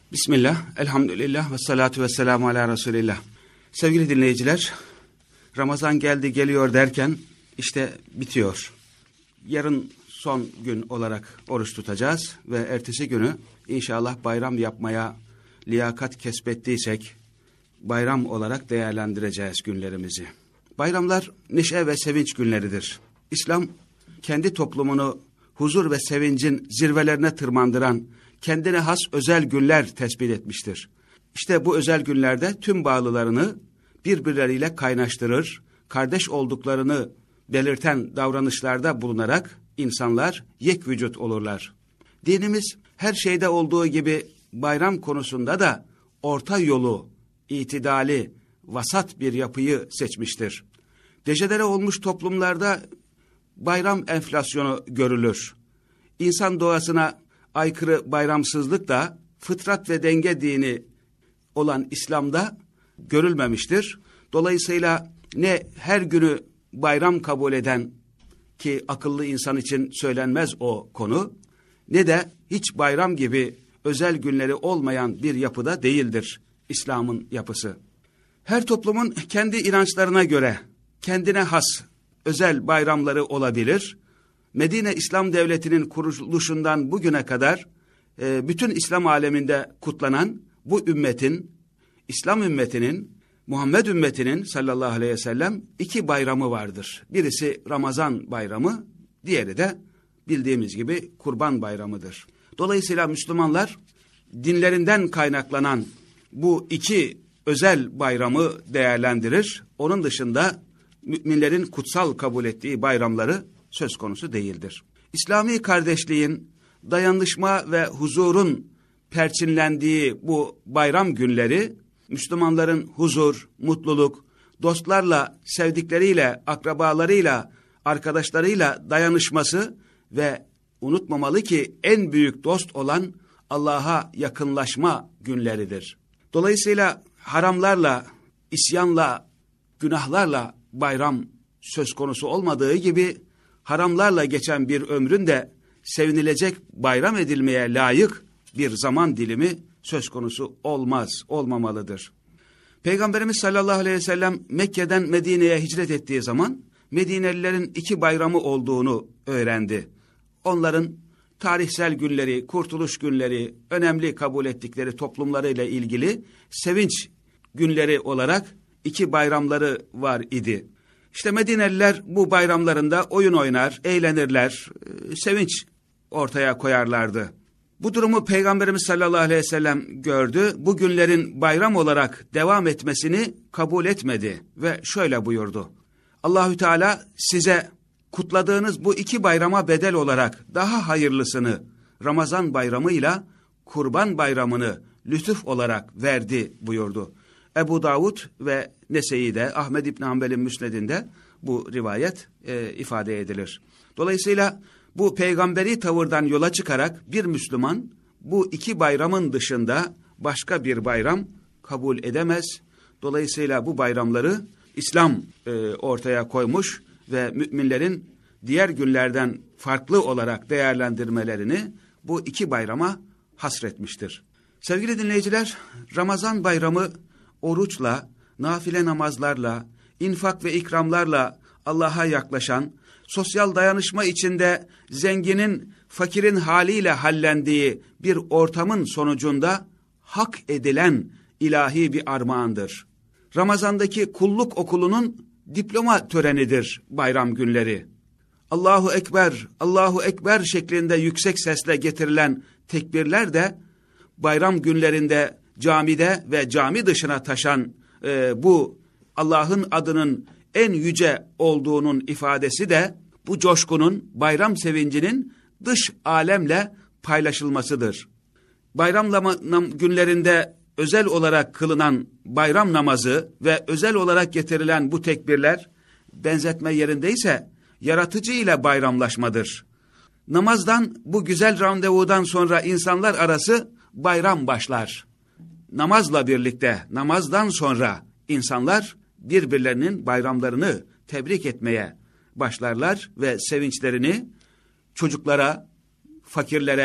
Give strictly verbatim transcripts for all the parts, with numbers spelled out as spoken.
Bismillah, elhamdülillah ve salatu ve selamu ala Resulillah. Sevgili dinleyiciler, Ramazan geldi geliyor derken işte bitiyor. Yarın son gün olarak oruç tutacağız ve ertesi günü inşallah bayram yapmaya liyakat kesbettiysek bayram olarak değerlendireceğiz günlerimizi. Bayramlar neşe ve sevinç günleridir. İslam kendi toplumunu huzur ve sevincin zirvelerine tırmandıran kendine has özel günler tespit etmiştir. İşte bu özel günlerde tüm bağlılarını birbirleriyle kaynaştırır, kardeş olduklarını belirten davranışlarda bulunarak insanlar yek vücut olurlar. Dinimiz her şeyde olduğu gibi bayram konusunda da orta yolu, itidali, vasat bir yapıyı seçmiştir. Dejenere olmuş toplumlarda bayram enflasyonu görülür. İnsan doğasına aykırı bayramsızlık da fıtrat ve denge dini olan İslam'da görülmemiştir. Dolayısıyla ne her günü bayram kabul eden, ki akıllı insan için söylenmez o konu, ne de hiç bayram gibi özel günleri olmayan bir yapıda değildir İslam'ın yapısı. Her toplumun kendi inançlarına göre kendine has özel bayramları olabilir. Medine İslam Devleti'nin kuruluşundan bugüne kadar e, bütün İslam aleminde kutlanan bu ümmetin, İslam ümmetinin, Muhammed ümmetinin sallallahu aleyhi ve sellem iki bayramı vardır. Birisi Ramazan bayramı, diğeri de bildiğimiz gibi Kurban bayramıdır. Dolayısıyla Müslümanlar dinlerinden kaynaklanan bu iki özel bayramı değerlendirir. Onun dışında müminlerin kutsal kabul ettiği bayramları söz konusu değildir. İslami kardeşliğin, dayanışma ve huzurun perçinlendiği bu bayram günleri, Müslümanların huzur, mutluluk, dostlarla, sevdikleriyle, akrabalarıyla, arkadaşlarıyla dayanışması ve unutmamalı ki en büyük dost olan Allah'a yakınlaşma günleridir. Dolayısıyla haramlarla, isyanla, günahlarla bayram söz konusu olmadığı gibi haramlarla geçen bir ömrün de sevinilecek, bayram edilmeye layık bir zaman dilimi söz konusu olmaz, olmamalıdır. Peygamberimiz sallallahu aleyhi ve sellem Mekke'den Medine'ye hicret ettiği zaman Medinelilerin iki bayramı olduğunu öğrendi. Onların tarihsel günleri, kurtuluş günleri, önemli kabul ettikleri toplumlarıyla ilgili sevinç günleri olarak iki bayramları var idi. İşte Medineliler bu bayramlarında oyun oynar, eğlenirler, sevinç ortaya koyarlardı. Bu durumu Peygamberimiz sallallahu aleyhi ve sellem gördü. Bu günlerin bayram olarak devam etmesini kabul etmedi ve şöyle buyurdu. Allahü Teala size kutladığınız bu iki bayrama bedel olarak daha hayırlısını Ramazan bayramıyla Kurban bayramını lütuf olarak verdi buyurdu. Ebu Davud ve Nese'de, Ahmed İbn Hanbel'in Müsned'inde bu rivayet e, ifade edilir. Dolayısıyla bu peygamberi tavırdan yola çıkarak bir Müslüman bu iki bayramın dışında başka bir bayram kabul edemez. Dolayısıyla bu bayramları İslam e, ortaya koymuş ve müminlerin diğer günlerden farklı olarak değerlendirmelerini bu iki bayrama hasretmiştir. Sevgili dinleyiciler, Ramazan bayramı oruçla, nafile namazlarla, infak ve ikramlarla Allah'a yaklaşan, sosyal dayanışma içinde zenginin fakirin haliyle hallendiği bir ortamın sonucunda hak edilen ilahi bir armağandır. Ramazandaki kulluk okulunun diploma törenidir bayram günleri. Allahu Ekber, Allahu Ekber şeklinde yüksek sesle getirilen tekbirler de bayram günlerinde camide ve cami dışına taşan e, bu Allah'ın adının en yüce olduğunun ifadesi de bu coşkunun, bayram sevincinin dış alemle paylaşılmasıdır. Bayram nam- günlerinde özel olarak kılınan bayram namazı ve özel olarak getirilen bu tekbirler, benzetme yerindeyse yaratıcı ile bayramlaşmadır. Namazdan, bu güzel randevudan sonra insanlar arası bayram başlar. Namazla birlikte, namazdan sonra insanlar birbirlerinin bayramlarını tebrik etmeye başlarlar ve sevinçlerini çocuklara, fakirlere,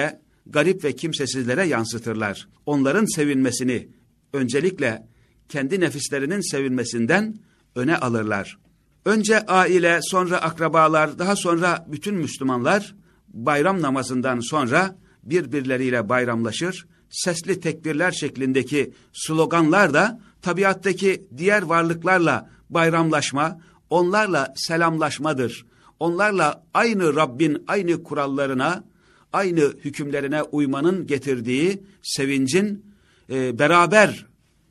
garip ve kimsesizlere yansıtırlar. Onların sevinmesini öncelikle kendi nefislerinin sevinmesinden öne alırlar. Önce aile, sonra akrabalar, daha sonra bütün Müslümanlar bayram namazından sonra birbirleriyle bayramlaşır. Sesli tekbirler şeklindeki sloganlar da tabiattaki diğer varlıklarla bayramlaşma, onlarla selamlaşmadır. Onlarla aynı Rabbin aynı kurallarına, aynı hükümlerine uymanın getirdiği sevincin e, beraber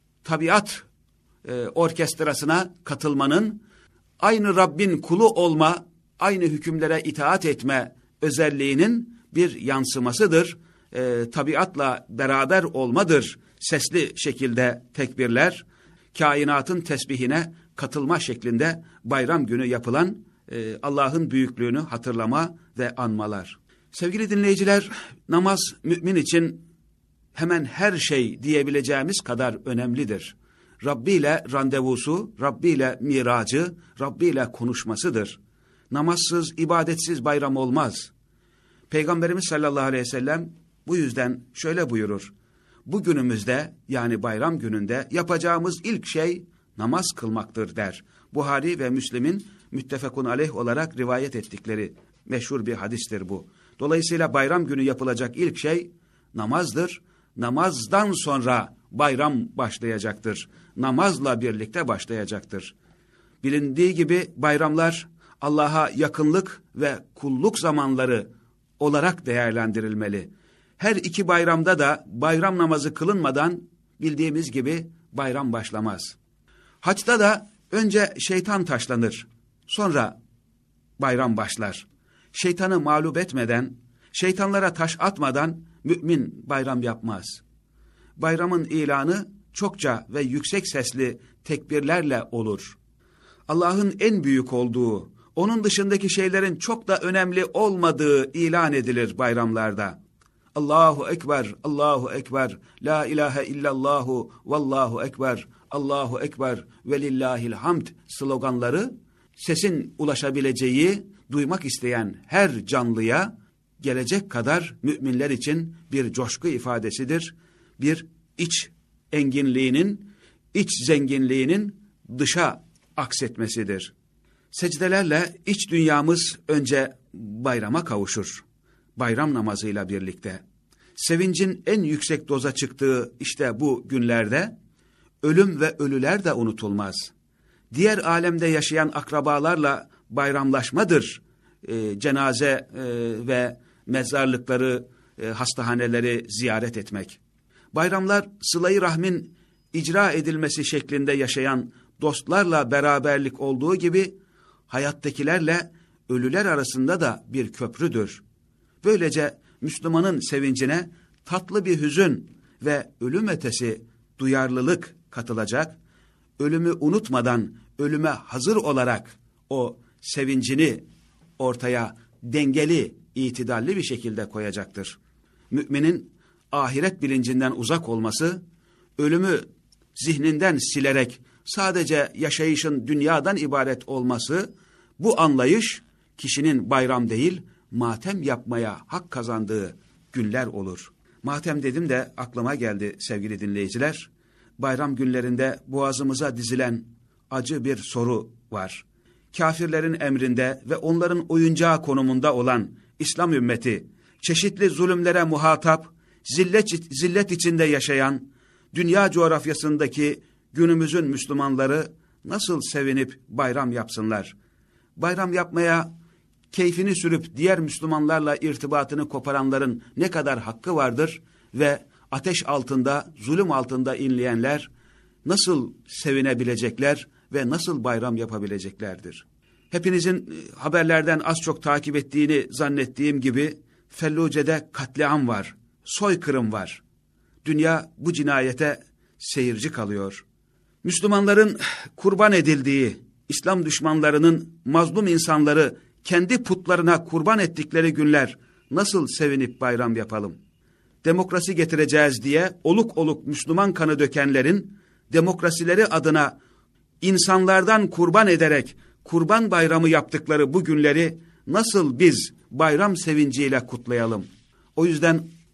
tabiat e, orkestrasına katılmanın, aynı Rabbin kulu olma, aynı hükümlere itaat etme özelliğinin bir yansımasıdır. E, tabiatla beraber olmadır. Sesli şekilde tekbirler, kainatın tesbihine katılma şeklinde bayram günü yapılan e, Allah'ın büyüklüğünü hatırlama ve anmalar. Sevgili dinleyiciler, namaz mümin için hemen her şey diyebileceğimiz kadar önemlidir. Rabbi ile randevusu, Rabbi ile miracı, Rabbi ile konuşmasıdır. Namazsız, ibadetsiz bayram olmaz. Peygamberimiz sallallahu aleyhi ve sellem bu yüzden şöyle buyurur. Bu günümüzde, yani bayram gününde yapacağımız ilk şey namaz kılmaktır der. Buhari ve Müslim'in müttefekun aleyh olarak rivayet ettikleri meşhur bir hadistir bu. Dolayısıyla bayram günü yapılacak ilk şey namazdır. Namazdan sonra bayram başlayacaktır. Namazla birlikte başlayacaktır. Bilindiği gibi bayramlar Allah'a yakınlık ve kulluk zamanları olarak değerlendirilmeli. Her iki bayramda da bayram namazı kılınmadan bildiğimiz gibi bayram başlamaz. Haçta da önce şeytan taşlanır, sonra bayram başlar. Şeytanı mağlup etmeden, şeytanlara taş atmadan mümin bayram yapmaz. Bayramın ilanı çokça ve yüksek sesli tekbirlerle olur. Allah'ın en büyük olduğu, onun dışındaki şeylerin çok da önemli olmadığı ilan edilir bayramlarda. Allahu Ekber, Allahu Ekber, La ilahe illallahu, Vallahu Ekber, Allahu Ekber ve lillahil hamd sloganları sesin ulaşabileceği, duymak isteyen her canlıya gelecek kadar müminler için bir coşku ifadesidir. Bir iç enginliğinin, iç zenginliğinin dışa aksetmesidir. Secdelerle iç dünyamız önce bayrama kavuşur. Bayram namazıyla birlikte. Sevincin en yüksek doza çıktığı işte bu günlerde ölüm ve ölüler de unutulmaz. Diğer alemde yaşayan akrabalarla bayramlaşmadır. E, cenaze e, ve mezarlıkları, e, hastahaneleri ziyaret etmek. Bayramlar sıla-i rahmin icra edilmesi şeklinde yaşayan dostlarla beraberlik olduğu gibi hayattakilerle ölüler arasında da bir köprüdür. Böylece Müslümanın sevincine tatlı bir hüzün ve ölüm ötesi duyarlılık katılacak, ölümü unutmadan ölüme hazır olarak o sevincini ortaya dengeli, itidalli bir şekilde koyacaktır. Müminin ahiret bilincinden uzak olması, ölümü zihninden silerek sadece yaşayışın dünyadan ibaret olması, bu anlayış kişinin bayram değil, matem yapmaya hak kazandığı günler olur. Matem dedim de aklıma geldi sevgili dinleyiciler. Bayram günlerinde boğazımıza dizilen acı bir soru var. Kafirlerin emrinde ve onların oyuncağı konumunda olan İslam ümmeti, çeşitli zulümlere muhatap, zillet, zillet içinde yaşayan, dünya coğrafyasındaki günümüzün Müslümanları nasıl sevinip bayram yapsınlar? Bayram yapmaya keyfini sürüp diğer Müslümanlarla irtibatını koparanların ne kadar hakkı vardır ve ateş altında, zulüm altında inleyenler nasıl sevinebilecekler ve nasıl bayram yapabileceklerdir? Hepinizin haberlerden az çok takip ettiğini zannettiğim gibi Felluce'de katliam var, soykırım var. Dünya bu cinayete seyirci kalıyor. Müslümanların kurban edildiği, İslam düşmanlarının mazlum insanları kendi putlarına kurban ettikleri günler nasıl sevinip bayram yapalım? Demokrasi getireceğiz diye oluk oluk Müslüman kanı dökenlerin demokrasileri adına insanlardan kurban ederek kurban bayramı yaptıkları bu günleri nasıl biz bayram sevinciyle kutlayalım? O yüzden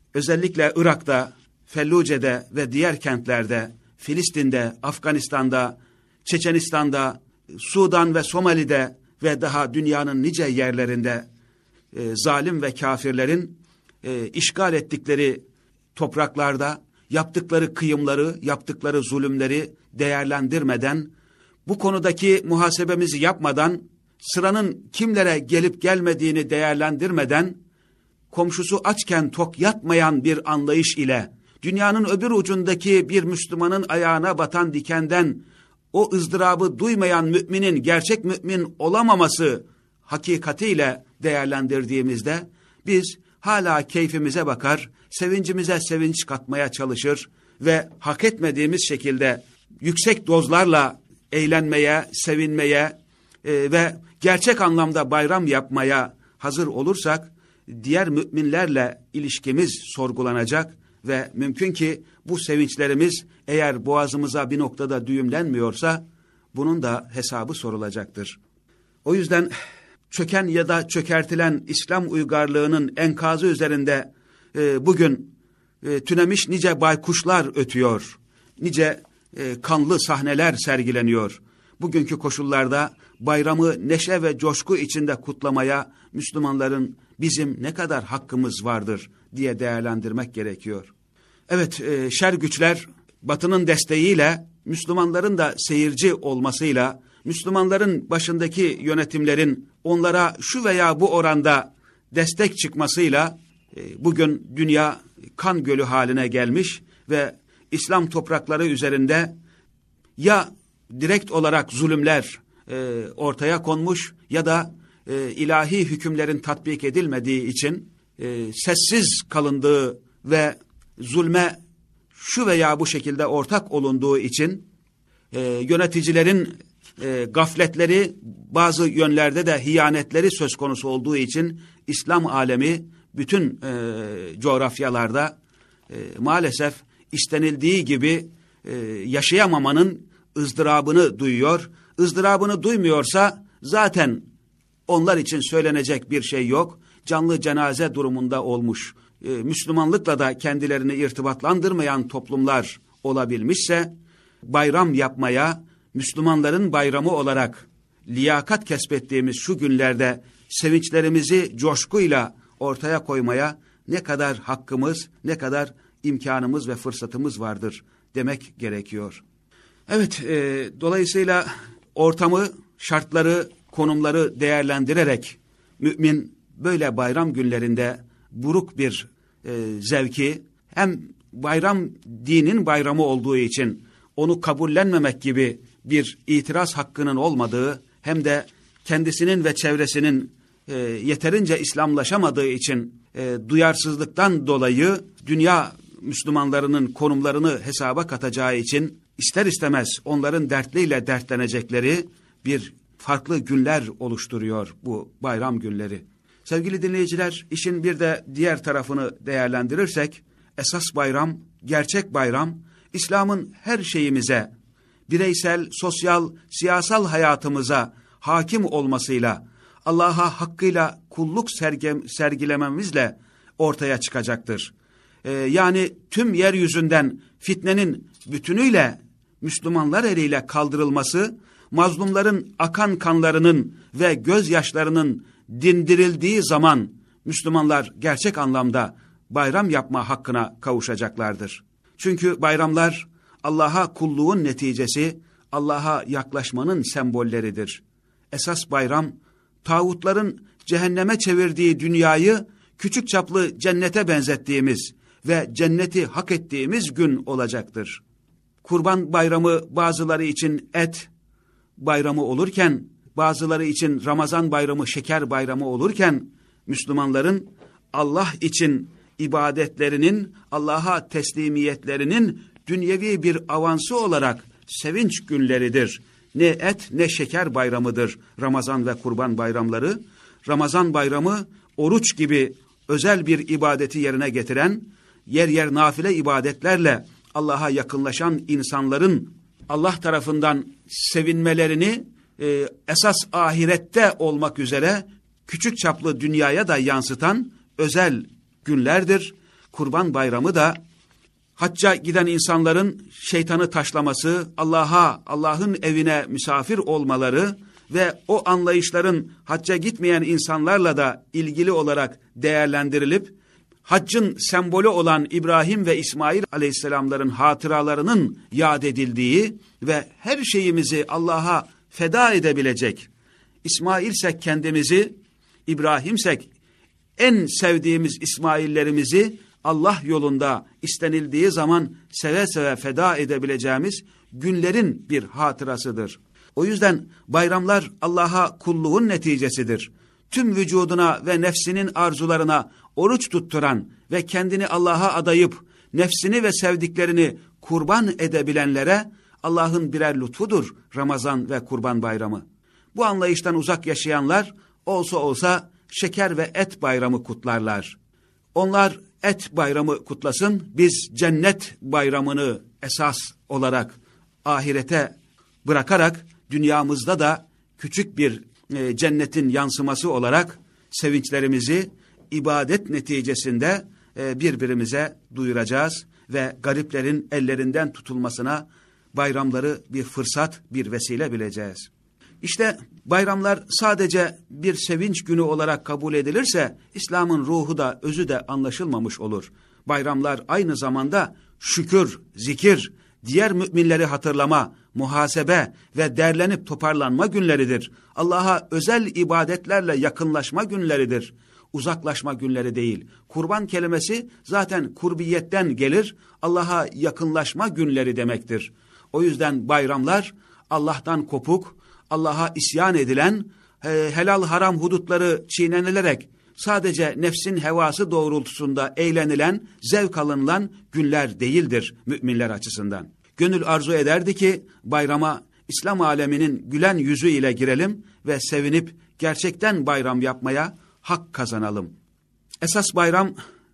özellikle Irak'ta, Felluce'de ve diğer kentlerde, Filistin'de, Afganistan'da, Çeçenistan'da, Sudan ve Somali'de ve daha dünyanın nice yerlerinde e, zalim ve kafirlerin e, işgal ettikleri topraklarda yaptıkları kıyımları, yaptıkları zulümleri değerlendirmeden, bu konudaki muhasebemizi yapmadan, sıranın kimlere gelip gelmediğini değerlendirmeden, komşusu açken tok yatmayan bir anlayış ile, dünyanın öbür ucundaki bir Müslümanın ayağına batan dikenden, o ızdırabı duymayan müminin gerçek mümin olamaması hakikatiyle değerlendirdiğimizde, biz hala keyfimize bakar, sevincimize sevinç katmaya çalışır ve hak etmediğimiz şekilde yüksek dozlarla eğlenmeye, sevinmeye e, ve gerçek anlamda bayram yapmaya hazır olursak, diğer müminlerle ilişkimiz sorgulanacak ve mümkün ki bu sevinçlerimiz eğer boğazımıza bir noktada düğümlenmiyorsa, bunun da hesabı sorulacaktır. O yüzden çöken ya da çökertilen İslam uygarlığının enkazı üzerinde e, bugün e, tünemiş nice baykuşlar ötüyor, nice e, kanlı sahneler sergileniyor. Bugünkü koşullarda bayramı neşe ve coşku içinde kutlamaya Müslümanların bizim ne kadar hakkımız vardır diye değerlendirmek gerekiyor. Evet, e, şer güçler Batı'nın desteğiyle, Müslümanların da seyirci olmasıyla, Müslümanların başındaki yönetimlerin onlara şu veya bu oranda destek çıkmasıyla e, bugün dünya kan gölü haline gelmiş ve İslam toprakları üzerinde ya direkt olarak zulümler e, ortaya konmuş ya da e, ilahi hükümlerin tatbik edilmediği için e, sessiz kalındığı ve zulme şu veya bu şekilde ortak olunduğu için e, yöneticilerin e, gafletleri, bazı yönlerde de hiyanetleri söz konusu olduğu için İslam alemi bütün e, coğrafyalarda e, maalesef istenildiği gibi e, yaşayamamanın ızdırabını duyuyor. Izdırabını duymuyorsa zaten onlar için söylenecek bir şey yok. Canlı cenaze durumunda olmuş, e, Müslümanlıkla da kendilerini irtibatlandırmayan toplumlar olabilmişse, bayram yapmaya, Müslümanların bayramı olarak liyakat kesbettiğimiz şu günlerde sevinçlerimizi coşkuyla ortaya koymaya ne kadar hakkımız, ne kadar imkanımız ve fırsatımız vardır demek gerekiyor. Evet, e, dolayısıyla ortamı, şartları, konumları değerlendirerek mümin böyle bayram günlerinde buruk bir e, zevki, hem bayram dinin bayramı olduğu için onu kabullenmemek gibi bir itiraz hakkının olmadığı, hem de kendisinin ve çevresinin e, yeterince İslamlaşamadığı için e, duyarsızlıktan dolayı dünya Müslümanlarının konumlarını hesaba katacağı için ister istemez onların dertliyle dertlenecekleri bir farklı günler oluşturuyor bu bayram günleri. Sevgili dinleyiciler, işin bir de diğer tarafını değerlendirirsek, esas bayram, gerçek bayram, İslam'ın her şeyimize, bireysel, sosyal, siyasal hayatımıza hakim olmasıyla, Allah'a hakkıyla kulluk sergem, sergilememizle ortaya çıkacaktır. Ee, yani tüm yeryüzünden fitnenin bütünüyle Müslümanlar eliyle kaldırılması, mazlumların akan kanlarının ve gözyaşlarının dindirildiği zaman Müslümanlar gerçek anlamda bayram yapma hakkına kavuşacaklardır. Çünkü bayramlar Allah'a kulluğun neticesi, Allah'a yaklaşmanın sembolleridir. Esas bayram, tağutların cehenneme çevirdiği dünyayı küçük çaplı cennete benzettiğimiz ve cenneti hak ettiğimiz gün olacaktır. Kurban bayramı bazıları için et bayramı olurken, bazıları için Ramazan bayramı şeker bayramı olurken, Müslümanların Allah için ibadetlerinin, Allah'a teslimiyetlerinin dünyevi bir avansı olarak sevinç günleridir. Ne et ne şeker bayramıdır Ramazan ve kurban bayramları. Ramazan bayramı oruç gibi özel bir ibadeti yerine getiren, yer yer nafile ibadetlerle Allah'a yakınlaşan insanların Allah tarafından sevinmelerini e, esas ahirette olmak üzere küçük çaplı dünyaya da yansıtan özel günlerdir. Kurban Bayramı da hacca giden insanların şeytanı taşlaması, Allah'a, Allah'ın evine misafir olmaları ve o anlayışların hacca gitmeyen insanlarla da ilgili olarak değerlendirilip, haccın sembolü olan İbrahim ve İsmail aleyhisselamların hatıralarının yad edildiği ve her şeyimizi Allah'a feda edebilecek, İsmail'sek kendimizi, İbrahim'sek en sevdiğimiz İsmail'lerimizi Allah yolunda istenildiği zaman seve seve feda edebileceğimiz günlerin bir hatırasıdır. O yüzden bayramlar Allah'a kulluğun neticesidir. Tüm vücuduna ve nefsinin arzularına oruç tutturan ve kendini Allah'a adayıp nefsini ve sevdiklerini kurban edebilenlere Allah'ın birer lütfudur Ramazan ve Kurban Bayramı. Bu anlayıştan uzak yaşayanlar olsa olsa şeker ve et bayramı kutlarlar. Onlar et bayramı kutlasın, biz cennet bayramını esas olarak ahirete bırakarak dünyamızda da küçük bir e, cennetin yansıması olarak sevinçlerimizi ibadet neticesinde e, birbirimize duyuracağız ve gariplerin ellerinden tutulmasına bayramları bir fırsat, bir vesile bileceğiz. İşte bayramlar sadece bir sevinç günü olarak kabul edilirse İslam'ın ruhu da özü de anlaşılmamış olur. Bayramlar aynı zamanda şükür, zikir, diğer müminleri hatırlama, muhasebe ve derlenip toparlanma günleridir. Allah'a özel ibadetlerle yakınlaşma günleridir. Uzaklaşma günleri değil. Kurban kelimesi zaten kurbiyetten gelir, Allah'a yakınlaşma günleri demektir. O yüzden bayramlar Allah'tan kopuk, Allah'a isyan edilen, helal haram hudutları çiğnenilerek sadece nefsin hevası doğrultusunda eğlenilen, zevk alınılan günler değildir müminler açısından. Gönül arzu ederdi ki bayrama İslam aleminin gülen yüzü ile girelim ve sevinip gerçekten bayram yapmaya hak kazanalım. Esas bayram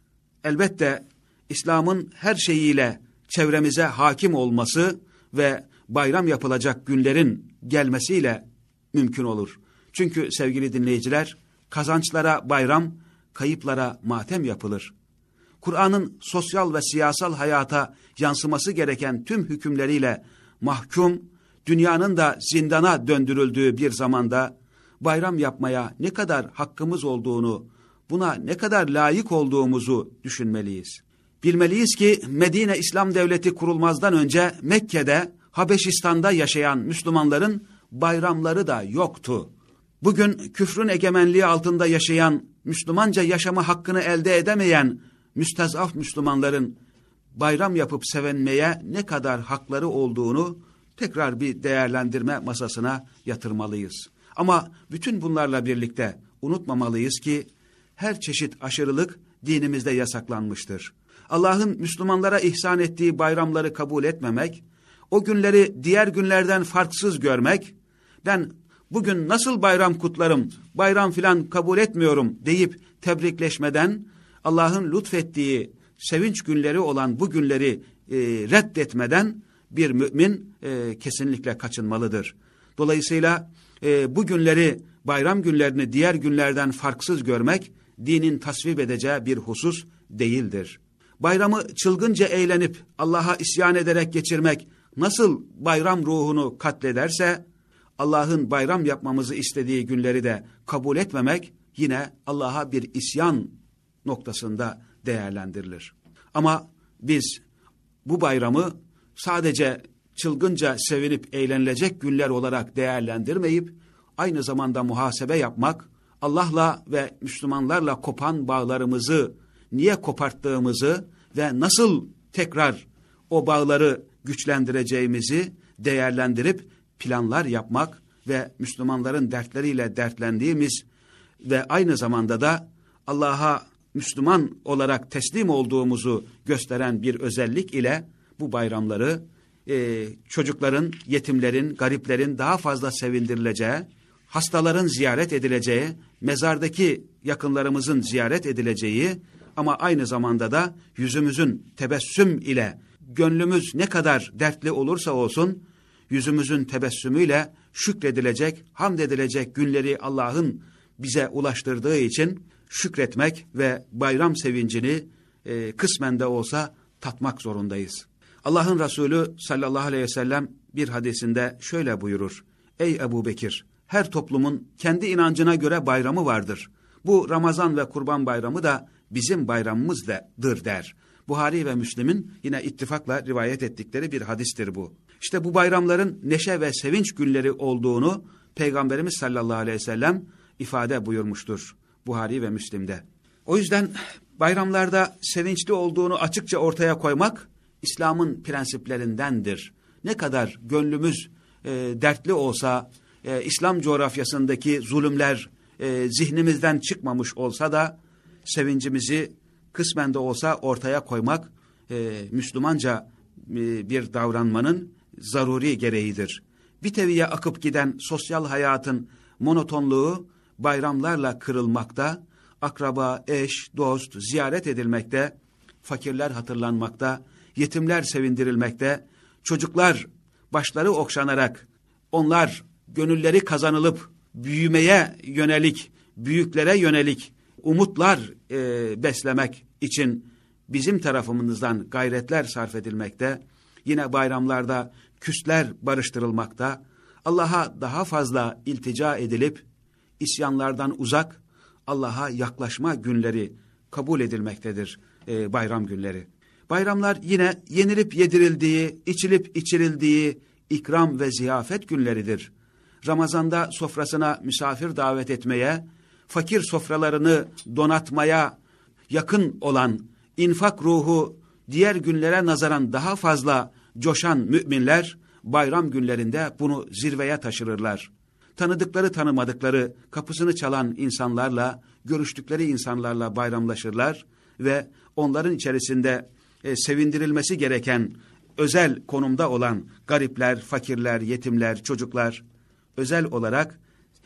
elbette İslam'ın her şeyiyle çevremize hakim olması ve bayram yapılacak günlerin gelmesiyle mümkün olur. Çünkü sevgili dinleyiciler, kazançlara bayram, kayıplara matem yapılır. Kur'an'ın sosyal ve siyasal hayata yansıması gereken tüm hükümleriyle mahkum, dünyanın da zindana döndürüldüğü bir zamanda bayram yapmaya ne kadar hakkımız olduğunu, buna ne kadar layık olduğumuzu düşünmeliyiz. Bilmeliyiz ki Medine İslam Devleti kurulmazdan önce Mekke'de, Habeşistan'da yaşayan Müslümanların bayramları da yoktu. Bugün küfrün egemenliği altında yaşayan, Müslümanca yaşama hakkını elde edemeyen müstezaf Müslümanların bayram yapıp sevinmeye ne kadar hakları olduğunu tekrar bir değerlendirme masasına yatırmalıyız. Ama bütün bunlarla birlikte unutmamalıyız ki her çeşit aşırılık dinimizde yasaklanmıştır. Allah'ın Müslümanlara ihsan ettiği bayramları kabul etmemek, o günleri diğer günlerden farksız görmek, ben bugün nasıl bayram kutlarım, bayram filan kabul etmiyorum deyip tebrikleşmeden, Allah'ın lütfettiği sevinç günleri olan bu günleri e, reddetmeden bir mümin e, kesinlikle kaçınmalıdır. Dolayısıyla e, bu günleri, bayram günlerini diğer günlerden farksız görmek, dinin tasvip edeceği bir husus değildir. Bayramı çılgınca eğlenip Allah'a isyan ederek geçirmek nasıl bayram ruhunu katlederse, Allah'ın bayram yapmamızı istediği günleri de kabul etmemek yine Allah'a bir isyan noktasında değerlendirilir. Ama biz bu bayramı sadece çılgınca sevinip eğlenilecek günler olarak değerlendirmeyip aynı zamanda muhasebe yapmak, Allah'la ve Müslümanlarla kopan bağlarımızı niye koparttığımızı ve nasıl tekrar o bağları güçlendireceğimizi değerlendirip planlar yapmak ve Müslümanların dertleriyle dertlendiğimiz ve aynı zamanda da Allah'a Müslüman olarak teslim olduğumuzu gösteren bir özellik ile bu bayramları e, çocukların, yetimlerin, gariplerin daha fazla sevindirileceği, hastaların ziyaret edileceği, mezardaki yakınlarımızın ziyaret edileceği ama aynı zamanda da yüzümüzün tebessüm ile, gönlümüz ne kadar dertli olursa olsun, yüzümüzün tebessümüyle şükredilecek, hamd edilecek günleri Allah'ın bize ulaştırdığı için şükretmek ve bayram sevincini e, kısmen de olsa tatmak zorundayız. Allah'ın Resulü sallallahu aleyhi ve sellem bir hadisinde şöyle buyurur. Ey Ebu Bekir, her toplumun kendi inancına göre bayramı vardır. Bu Ramazan ve Kurban Bayramı da bizim bayramımızdır der. Buhari ve Müslim'in yine ittifakla rivayet ettikleri bir hadistir bu. İşte bu bayramların neşe ve sevinç günleri olduğunu Peygamberimiz sallallahu aleyhi ve sellem ifade buyurmuştur Buhari ve Müslim'de. O yüzden bayramlarda sevinçli olduğunu açıkça ortaya koymak İslam'ın prensiplerindendir. Ne kadar gönlümüz e, dertli olsa, e, İslam coğrafyasındaki zulümler e, zihnimizden çıkmamış olsa da sevincimizi kısmen de olsa ortaya koymak e, Müslümanca e, bir davranmanın zaruri gereğidir. Bir teviye akıp giden sosyal hayatın monotonluğu bayramlarla kırılmakta, akraba, eş, dost ziyaret edilmekte, fakirler hatırlanmakta, yetimler sevindirilmekte, çocuklar başları okşanarak, onlar gönülleri kazanılıp büyümeye yönelik, büyüklere yönelik umutlar e, beslemek için bizim tarafımızdan gayretler sarf edilmekte, yine bayramlarda küsler barıştırılmakta, Allah'a daha fazla iltica edilip isyanlardan uzak, Allah'a yaklaşma günleri kabul edilmektedir e, bayram günleri. Bayramlar yine yenilip yedirildiği, içilip içirildiği ikram ve ziyafet günleridir. Ramazanda sofrasına misafir davet etmeye, fakir sofralarını donatmaya yakın olan, infak ruhu diğer günlere nazaran daha fazla coşan müminler, bayram günlerinde bunu zirveye taşırırlar. Tanıdıkları tanımadıkları kapısını çalan insanlarla, görüştükleri insanlarla bayramlaşırlar ve onların içerisinde e, sevindirilmesi gereken özel konumda olan garipler, fakirler, yetimler, çocuklar özel olarak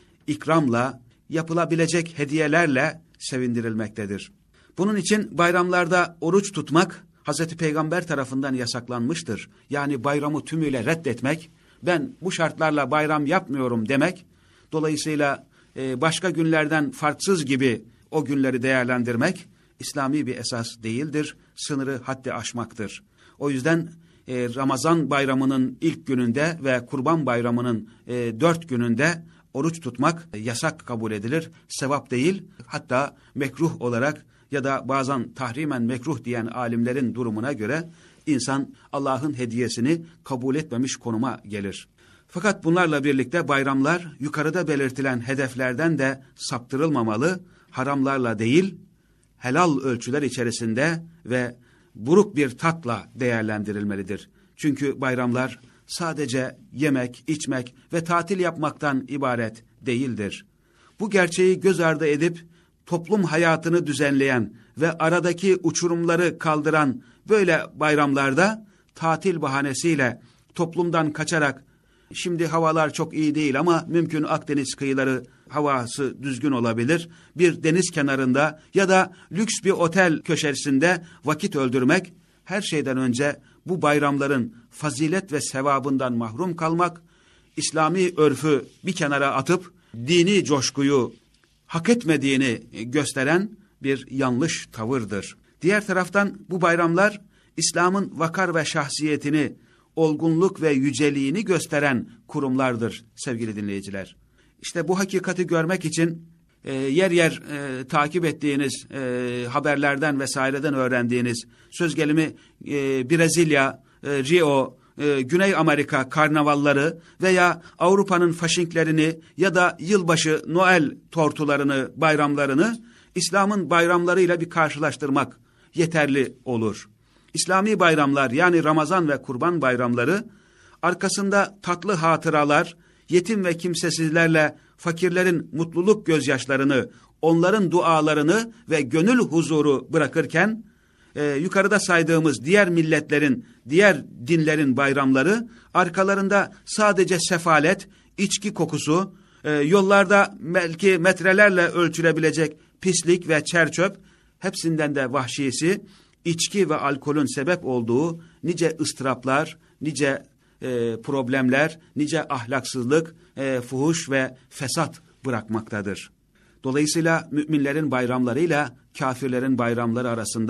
ikramla, yapılabilecek hediyelerle sevindirilmektedir. Bunun için bayramlarda oruç tutmak Hazreti Peygamber tarafından yasaklanmıştır. Yani bayramı tümüyle reddetmek, ben bu şartlarla bayram yapmıyorum demek, dolayısıyla e, başka günlerden farksız gibi o günleri değerlendirmek İslami bir esas değildir, sınırı haddi aşmaktır. O yüzden e, Ramazan bayramının ilk gününde ve Kurban bayramının e, dört gününde oruç tutmak e, yasak kabul edilir, sevap değil, hatta mekruh olarak ya da bazen tahrimen mekruh diyen alimlerin durumuna göre insan Allah'ın hediyesini kabul etmemiş konuma gelir. Fakat bunlarla birlikte bayramlar yukarıda belirtilen hedeflerden de saptırılmamalı, haramlarla değil, helal ölçüler içerisinde ve buruk bir tatla değerlendirilmelidir. Çünkü bayramlar sadece yemek, içmek ve tatil yapmaktan ibaret değildir. Bu gerçeği göz ardı edip toplum hayatını düzenleyen ve aradaki uçurumları kaldıran böyle bayramlarda tatil bahanesiyle toplumdan kaçarak, şimdi havalar çok iyi değil ama mümkün Akdeniz kıyıları havası düzgün olabilir, bir deniz kenarında ya da lüks bir otel köşesinde vakit öldürmek, her şeyden önce bu bayramların fazilet ve sevabından mahrum kalmak, İslami örfü bir kenara atıp dini coşkuyu hak etmediğini gösteren bir yanlış tavırdır. Diğer taraftan bu bayramlar İslam'ın vakar ve şahsiyetini, olgunluk ve yüceliğini gösteren kurumlardır sevgili dinleyiciler. İşte bu hakikati görmek için e, yer yer e, takip ettiğiniz e, haberlerden vesaireden öğrendiğiniz, söz gelimi e, Brezilya, e, Rio, e, Güney Amerika karnavalları veya Avrupa'nın faşinklerini ya da yılbaşı Noel tortularını, bayramlarını İslam'ın bayramlarıyla bir karşılaştırmak yeterli olur. İslami bayramlar yani Ramazan ve Kurban bayramları arkasında tatlı hatıralar, yetim ve kimsesizlerle fakirlerin mutluluk gözyaşlarını, onların dualarını ve gönül huzuru bırakırken e, yukarıda saydığımız diğer milletlerin, diğer dinlerin bayramları arkalarında sadece sefalet, içki kokusu, e, yollarda belki metrelerle ölçülebilecek pislik ve çerçöp, hepsinden de vahşisi, içki ve alkolün sebep olduğu nice ıstıraplar, nice e, problemler, nice ahlaksızlık, e, fuhuş ve fesat bırakmaktadır. Dolayısıyla müminlerin bayramlarıyla kafirlerin bayramları arasında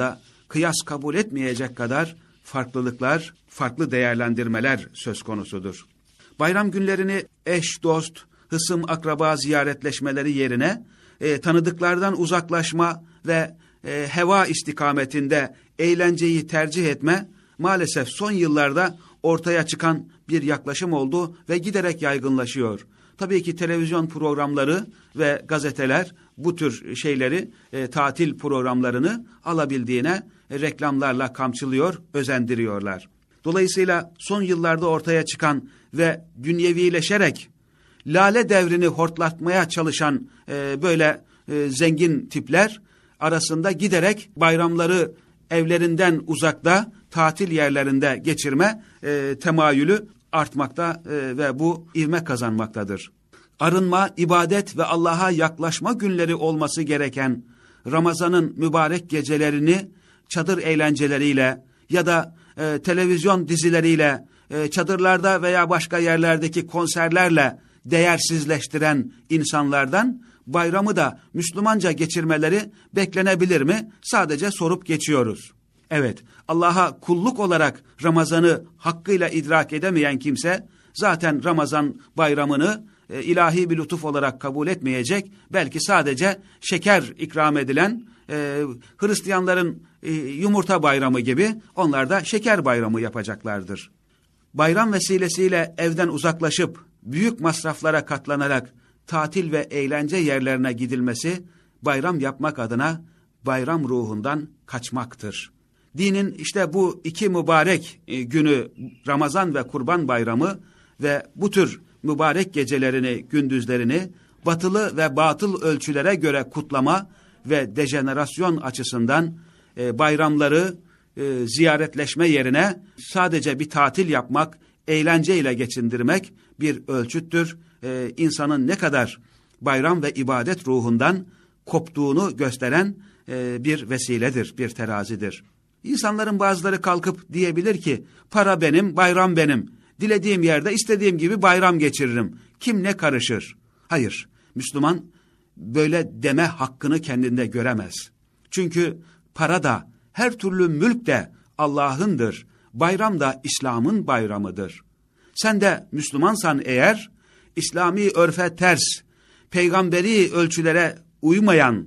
kıyas kabul etmeyecek kadar farklılıklar, farklı değerlendirmeler söz konusudur. Bayram günlerini eş, dost, hısım, akraba ziyaretleşmeleri yerine e, tanıdıklardan uzaklaşma ve e, heva istikametinde eğlenceyi tercih etme maalesef son yıllarda ortaya çıkan bir yaklaşım oldu ve giderek yaygınlaşıyor. Tabii ki televizyon programları ve gazeteler bu tür şeyleri, e, tatil programlarını alabildiğine e, reklamlarla kamçılıyor, özendiriyorlar. Dolayısıyla son yıllarda ortaya çıkan ve dünyevileşerek lale devrini hortlatmaya çalışan e, böyle e, zengin tipler arasında giderek bayramları evlerinden uzakta, tatil yerlerinde geçirme e, temayülü artmakta e, ve bu ivme kazanmaktadır. Arınma, ibadet ve Allah'a yaklaşma günleri olması gereken Ramazan'ın mübarek gecelerini çadır eğlenceleriyle ya da e, televizyon dizileriyle, e, çadırlarda veya başka yerlerdeki konserlerle değersizleştiren insanlardan bayramı da Müslümanca geçirmeleri beklenebilir mi? Sadece sorup geçiyoruz. Evet, Allah'a kulluk olarak Ramazan'ı hakkıyla idrak edemeyen kimse zaten Ramazan bayramını e, ilahi bir lütuf olarak kabul etmeyecek. Belki sadece şeker ikram edilen e, Hristiyanların e, yumurta bayramı gibi onlar da şeker bayramı yapacaklardır. Bayram vesilesiyle evden uzaklaşıp büyük masraflara katlanarak tatil ve eğlence yerlerine gidilmesi bayram yapmak adına bayram ruhundan kaçmaktır. Dinin işte bu iki mübarek günü Ramazan ve Kurban Bayramı ve bu tür mübarek gecelerini, gündüzlerini batılı ve batıl ölçülere göre kutlama ve dejenerasyon açısından e, bayramları e, ziyaretleşme yerine sadece bir tatil yapmak, eğlenceyle geçindirmek bir ölçüttür. E, insanın ne kadar bayram ve ibadet ruhundan koptuğunu gösteren e, bir vesiledir, bir terazidir. İnsanların bazıları kalkıp diyebilir ki, para benim, bayram benim. Dilediğim yerde istediğim gibi bayram geçiririm. Kim ne karışır? Hayır, Müslüman böyle deme hakkını kendinde göremez. Çünkü para da, her türlü mülk de Allah'ındır. Bayram da İslam'ın bayramıdır. Sen de Müslümansan eğer, İslami örfe ters, peygamberi ölçülere uymayan,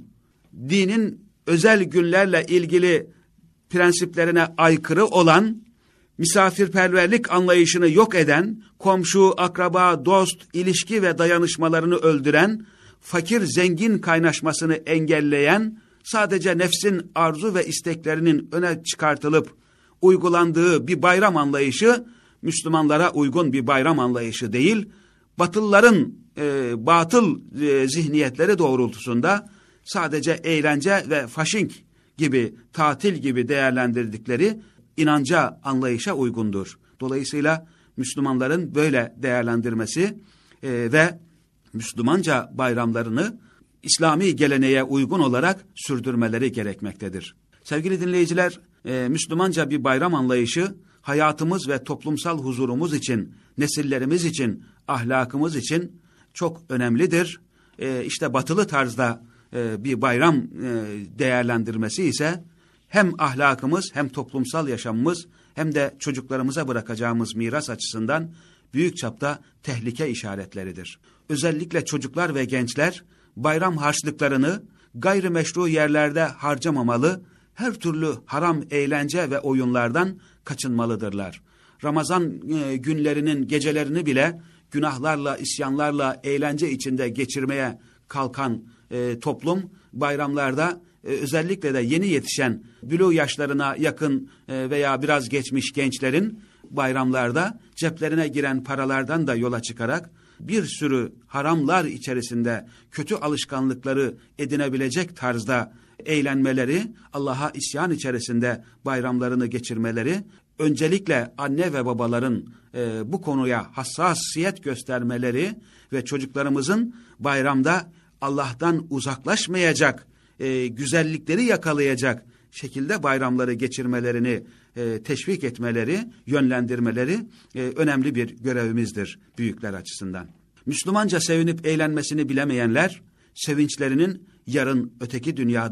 dinin özel günlerle ilgili prensiplerine aykırı olan, misafirperverlik anlayışını yok eden, komşu, akraba, dost, ilişki ve dayanışmalarını öldüren, fakir zengin kaynaşmasını engelleyen, sadece nefsin arzu ve isteklerinin öne çıkartılıp uygulandığı bir bayram anlayışı, Müslümanlara uygun bir bayram anlayışı değil, Batılıların e, batıl e, zihniyetleri doğrultusunda sadece eğlence ve faşink gibi, tatil gibi değerlendirdikleri inanca, anlayışa uygundur. Dolayısıyla Müslümanların böyle değerlendirmesi e, ve Müslümanca bayramlarını İslami geleneğe uygun olarak sürdürmeleri gerekmektedir. Sevgili dinleyiciler, e, Müslümanca bir bayram anlayışı hayatımız ve toplumsal huzurumuz için, nesillerimiz için, ahlakımız için çok önemlidir. E, işte batılı tarzda e, bir bayram e, değerlendirmesi ise hem ahlakımız hem toplumsal yaşamımız hem de çocuklarımıza bırakacağımız miras açısından büyük çapta tehlike işaretleridir. Özellikle çocuklar ve gençler bayram harçlıklarını gayrimeşru yerlerde harcamamalı, her türlü haram eğlence ve oyunlardan kaçınmalıdırlar. Ramazan e, günlerinin gecelerini bile günahlarla, isyanlarla, eğlence içinde geçirmeye kalkan e, toplum bayramlarda e, özellikle de yeni yetişen buluğ yaşlarına yakın e, veya biraz geçmiş gençlerin bayramlarda ceplerine giren paralardan da yola çıkarak bir sürü haramlar içerisinde kötü alışkanlıkları edinebilecek tarzda eğlenmeleri, Allah'a isyan içerisinde bayramlarını geçirmeleri, öncelikle anne ve babaların e, bu konuya hassasiyet göstermeleri ve çocuklarımızın bayramda Allah'tan uzaklaşmayacak, e, güzellikleri yakalayacak şekilde bayramları geçirmelerini e, teşvik etmeleri, yönlendirmeleri e, önemli bir görevimizdir büyükler açısından. Müslümanca sevinip eğlenmesini bilemeyenler, sevinçlerinin yarın öteki dünyada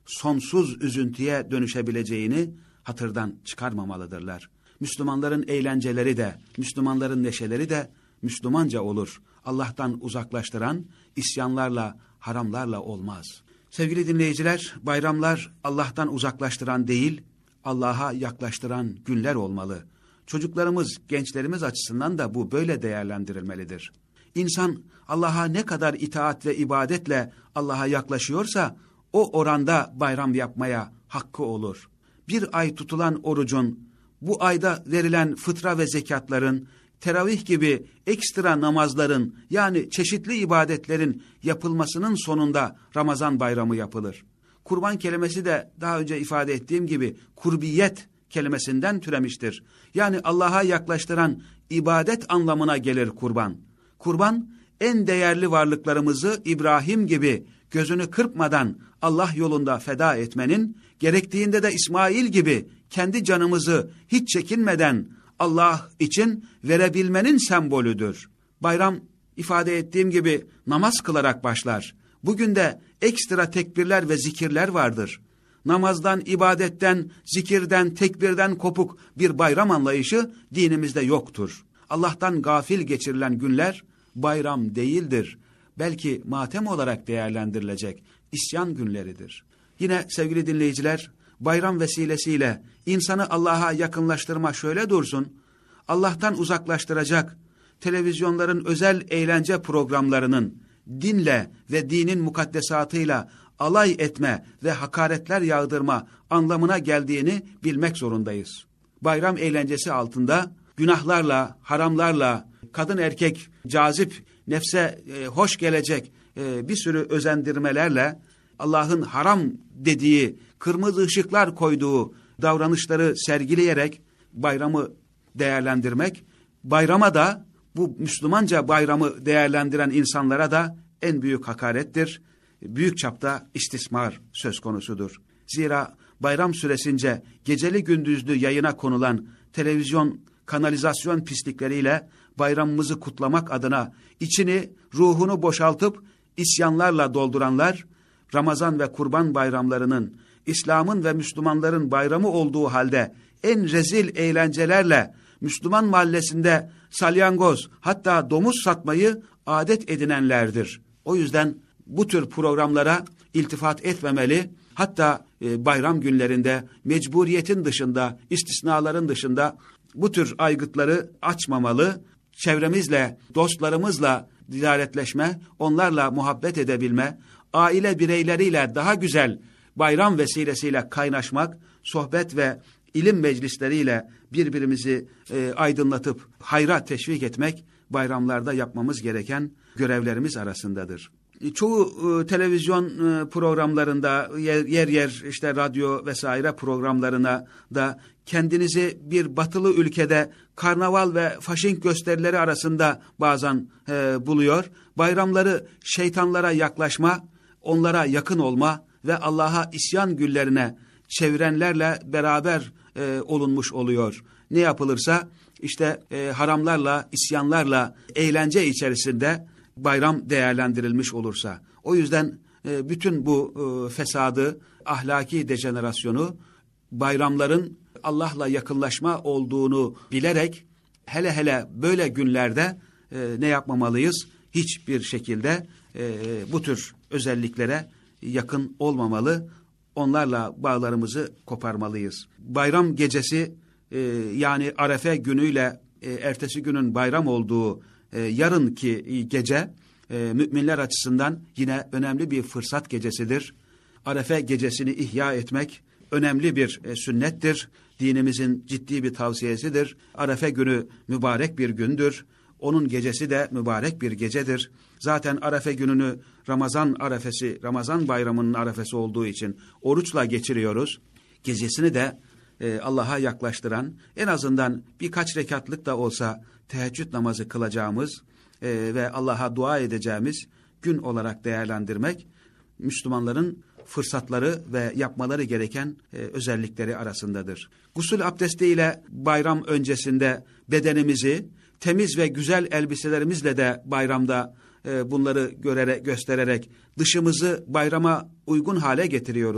sonsuz üzüntüye dönüşebileceğini hatırdan çıkarmamalıdırlar. Müslümanların eğlenceleri de, Müslümanların neşeleri de Müslümanca olur. Allah'tan uzaklaştıran isyanlarla, haramlarla olmaz. Sevgili dinleyiciler, bayramlar Allah'tan uzaklaştıran değil, Allah'a yaklaştıran günler olmalı. Çocuklarımız, gençlerimiz açısından da bu böyle değerlendirilmelidir. İnsan Allah'a ne kadar itaat ve ibadetle Allah'a yaklaşıyorsa o oranda bayram yapmaya hakkı olur. Bir ay tutulan orucun, bu ayda verilen fıtra ve zekatların, teravih gibi ekstra namazların yani çeşitli ibadetlerin yapılmasının sonunda Ramazan bayramı yapılır. Kurban kelimesi de daha önce ifade ettiğim gibi kurbiyet kelimesinden türemiştir. Yani Allah'a yaklaştıran ibadet anlamına gelir kurban. Kurban en değerli varlıklarımızı İbrahim gibi gözünü kırpmadan Allah yolunda feda etmenin, gerektiğinde de İsmail gibi kendi canımızı hiç çekinmeden Allah için verebilmenin sembolüdür. Bayram ifade ettiğim gibi namaz kılarak başlar. Bugün de ekstra tekbirler ve zikirler vardır. Namazdan, ibadetten, zikirden, tekbirden kopuk bir bayram anlayışı dinimizde yoktur. Allah'tan gafil geçirilen günler bayram değildir. Belki matem olarak değerlendirilecek isyan günleridir. Yine sevgili dinleyiciler, bayram vesilesiyle insanı Allah'a yakınlaştırma şöyle dursun, Allah'tan uzaklaştıracak televizyonların özel eğlence programlarının dinle ve dinin mukaddesatıyla alay etme ve hakaretler yağdırma anlamına geldiğini bilmek zorundayız. Bayram eğlencesi altında günahlarla, haramlarla, kadın erkek cazip, nefse e, hoş gelecek e, bir sürü özendirmelerle Allah'ın haram dediği, kırmızı ışıklar koyduğu davranışları sergileyerek bayramı değerlendirmek, bayrama da bu Müslümanca bayramı değerlendiren insanlara da en büyük hakarettir. Büyük çapta istismar söz konusudur. Zira bayram süresince geceli gündüzlü yayına konulan televizyon kanalizasyon pislikleriyle bayramımızı kutlamak adına içini, ruhunu boşaltıp isyanlarla dolduranlar, Ramazan ve Kurban bayramlarının İslam'ın ve Müslümanların bayramı olduğu halde en rezil eğlencelerle Müslüman mahallesinde salyangoz hatta domuz satmayı adet edinenlerdir. O yüzden bu tür programlara iltifat etmemeli, hatta e, bayram günlerinde mecburiyetin dışında, istisnaların dışında bu tür aygıtları açmamalı, çevremizle, dostlarımızla ziyaretleşme, onlarla muhabbet edebilme, aile bireyleriyle daha güzel bayram vesilesiyle kaynaşmak, sohbet ve ilim meclisleriyle birbirimizi e, aydınlatıp hayra teşvik etmek bayramlarda yapmamız gereken görevlerimiz arasındadır. Çoğu e, televizyon e, programlarında yer, yer yer işte radyo vesaire programlarına da kendinizi bir batılı ülkede karnaval ve faşink gösterileri arasında bazen e, buluyor. Bayramları şeytanlara yaklaşma, onlara yakın olma ve Allah'a isyan günlerine çevirenlerle beraber e, olunmuş oluyor. Ne yapılırsa işte e, haramlarla, isyanlarla, eğlence içerisinde bayram değerlendirilmiş olursa. O yüzden e, bütün bu e, fesadı, ahlaki dejenerasyonu bayramların Allah'la yakınlaşma olduğunu bilerek hele hele böyle günlerde e, ne yapmamalıyız? Hiçbir şekilde e, bu tür özelliklere yakın olmamalı, onlarla bağlarımızı koparmalıyız. Bayram gecesi e, yani Arefe günüyle e, ertesi günün bayram olduğu e, yarınki gece e, müminler açısından yine önemli bir fırsat gecesidir. Arefe gecesini ihya etmek önemli bir e, sünnettir. Dinimizin ciddi bir tavsiyesidir. Arefe günü mübarek bir gündür. Onun gecesi de mübarek bir gecedir. Zaten Arefe gününü Ramazan arefesi, Ramazan bayramının arefesi olduğu için oruçla geçiriyoruz. Gecesini de e, Allah'a yaklaştıran, en azından birkaç rekatlık da olsa teheccüd namazı kılacağımız e, ve Allah'a dua edeceğimiz gün olarak değerlendirmek, Müslümanların fırsatları ve yapmaları gereken e, özellikleri arasındadır. Gusül abdestiyle bayram öncesinde bedenimizi temiz ve güzel elbiselerimizle de bayramda e, bunları görerek, göstererek dışımızı bayrama uygun hale getiriyoruz.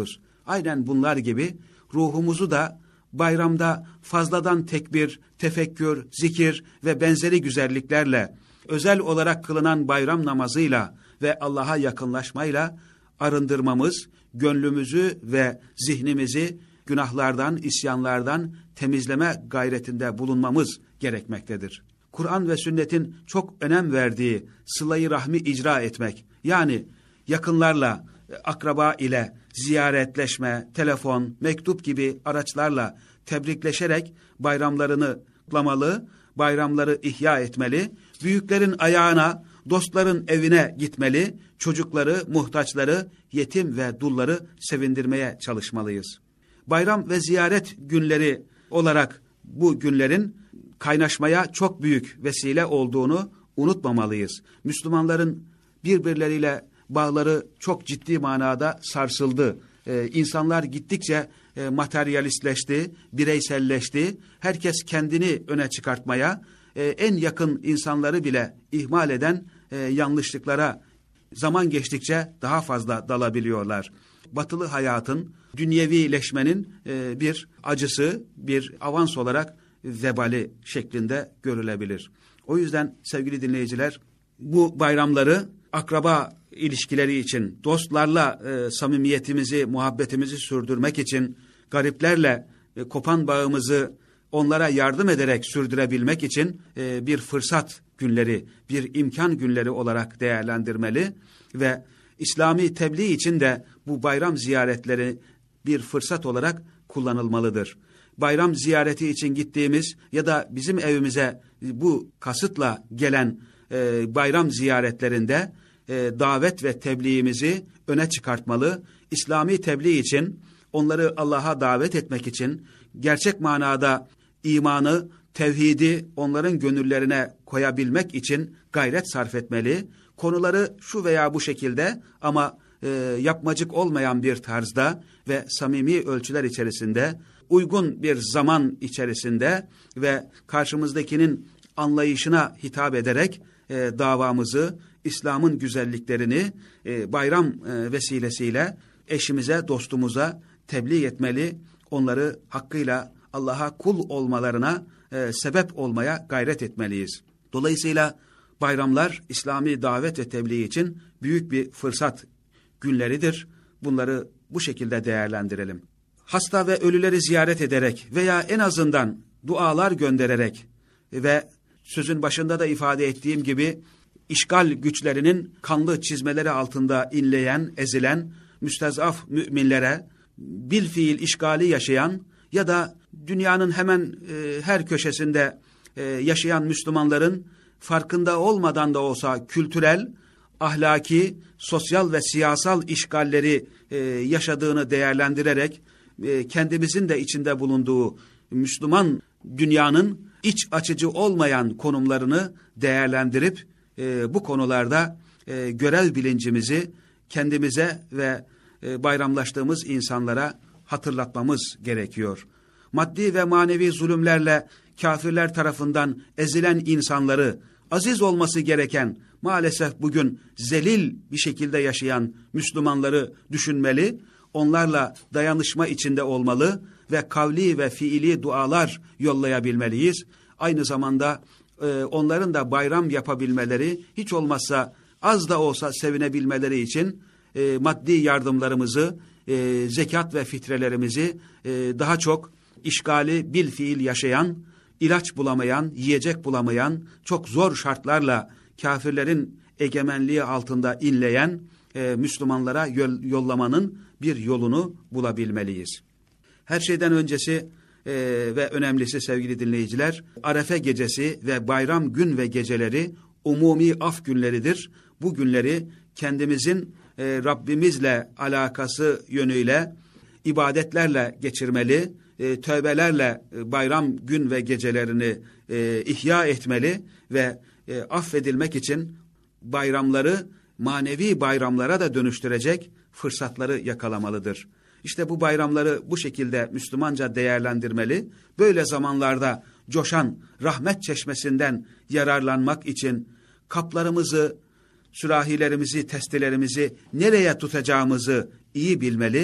Aynen bunlar gibi ruhumuzu da bayramda fazladan tekbir, tefekkür, zikir ve benzeri güzelliklerle, özel olarak kılınan bayram namazıyla ve Allah'a yakınlaşmayla arındırmamız, gönlümüzü ve zihnimizi günahlardan, isyanlardan temizleme gayretinde bulunmamız gerekmektedir. Kur'an ve sünnetin çok önem verdiği sıla-i rahmi icra etmek, yani yakınlarla, akraba ile ziyaretleşme, telefon, mektup gibi araçlarla tebrikleşerek bayramlarını kutlamalı, bayramları ihya etmeli, büyüklerin ayağına, dostların evine gitmeli, çocukları, muhtaçları, yetim ve dulları sevindirmeye çalışmalıyız. Bayram ve ziyaret günleri olarak bu günlerin kaynaşmaya çok büyük vesile olduğunu unutmamalıyız. Müslümanların birbirleriyle bağları çok ciddi manada sarsıldı. Ee, insanlar gittikçe e, materyalistleşti, bireyselleşti. Herkes kendini öne çıkartmaya, e, en yakın insanları bile ihmal eden e, yanlışlıklara zaman geçtikçe daha fazla dalabiliyorlar. Batılı hayatın, dünyevileşmenin e, bir acısı, bir avans olarak vebali şeklinde görülebilir. O yüzden sevgili dinleyiciler, bu bayramları akraba ilişkileri için, dostlarla e, samimiyetimizi, muhabbetimizi sürdürmek için, gariplerle e, kopan bağımızı onlara yardım ederek sürdürebilmek için e, bir fırsat günleri, bir imkan günleri olarak değerlendirmeli ve İslami tebliğ için de bu bayram ziyaretleri bir fırsat olarak kullanılmalıdır. Bayram ziyareti için gittiğimiz ya da bizim evimize bu kasıtla gelen e, bayram ziyaretlerinde e, davet ve tebliğimizi öne çıkartmalı. İslami tebliğ için, onları Allah'a davet etmek için, gerçek manada imanı, tevhidi onların gönüllerine koyabilmek için gayret sarf etmeli. Konuları şu veya bu şekilde ama e, yapmacık olmayan bir tarzda ve samimi ölçüler içerisinde, uygun bir zaman içerisinde ve karşımızdakinin anlayışına hitap ederek e, davamızı, İslam'ın güzelliklerini e, bayram e, vesilesiyle eşimize, dostumuza tebliğ etmeli. Onları hakkıyla Allah'a kul olmalarına e, sebep olmaya gayret etmeliyiz. Dolayısıyla bayramlar İslami davet ve tebliğ için büyük bir fırsat günleridir. Bunları bu şekilde değerlendirelim. Hasta ve ölüleri ziyaret ederek veya en azından dualar göndererek ve sözün başında da ifade ettiğim gibi işgal güçlerinin kanlı çizmeleri altında inleyen, ezilen, müstezaf müminlere bilfiil işgali yaşayan ya da dünyanın hemen e, her köşesinde e, yaşayan Müslümanların farkında olmadan da olsa kültürel, ahlaki, sosyal ve siyasal işgalleri e, yaşadığını değerlendirerek e, kendimizin de içinde bulunduğu Müslüman dünyanın iç açıcı olmayan konumlarını değerlendirip e, bu konularda e, görev bilincimizi kendimize ve e, bayramlaştığımız insanlara hatırlatmamız gerekiyor. Maddi ve manevi zulümlerle kafirler tarafından ezilen insanları, aziz olması gereken, maalesef bugün zelil bir şekilde yaşayan Müslümanları düşünmeli, onlarla dayanışma içinde olmalı ve kavli ve fiili dualar yollayabilmeliyiz. Aynı zamanda e, onların da bayram yapabilmeleri, hiç olmazsa az da olsa sevinebilmeleri için e, maddi yardımlarımızı, e, zekat ve fitrelerimizi e, daha çok işgali bil fiil yaşayan, ilaç bulamayan, yiyecek bulamayan, çok zor şartlarla kafirlerin egemenliği altında inleyen e, Müslümanlara yol, yollamanın bir yolunu bulabilmeliyiz. Her şeyden öncesi e, ve önemlisi sevgili dinleyiciler, Arefe gecesi ve bayram gün ve geceleri umumi af günleridir. Bu günleri kendimizin e, Rabbimizle alakası yönüyle ibadetlerle geçirmeli, e, tövbelerle e, bayram gün ve gecelerini e, ihya etmeli ve e, affedilmek için bayramları manevi bayramlara da dönüştürecek fırsatları yakalamalıdır. İşte bu bayramları bu şekilde Müslümanca değerlendirmeli. Böyle zamanlarda coşan rahmet çeşmesinden yararlanmak için kaplarımızı, sürahilerimizi, testilerimizi nereye tutacağımızı iyi bilmeli.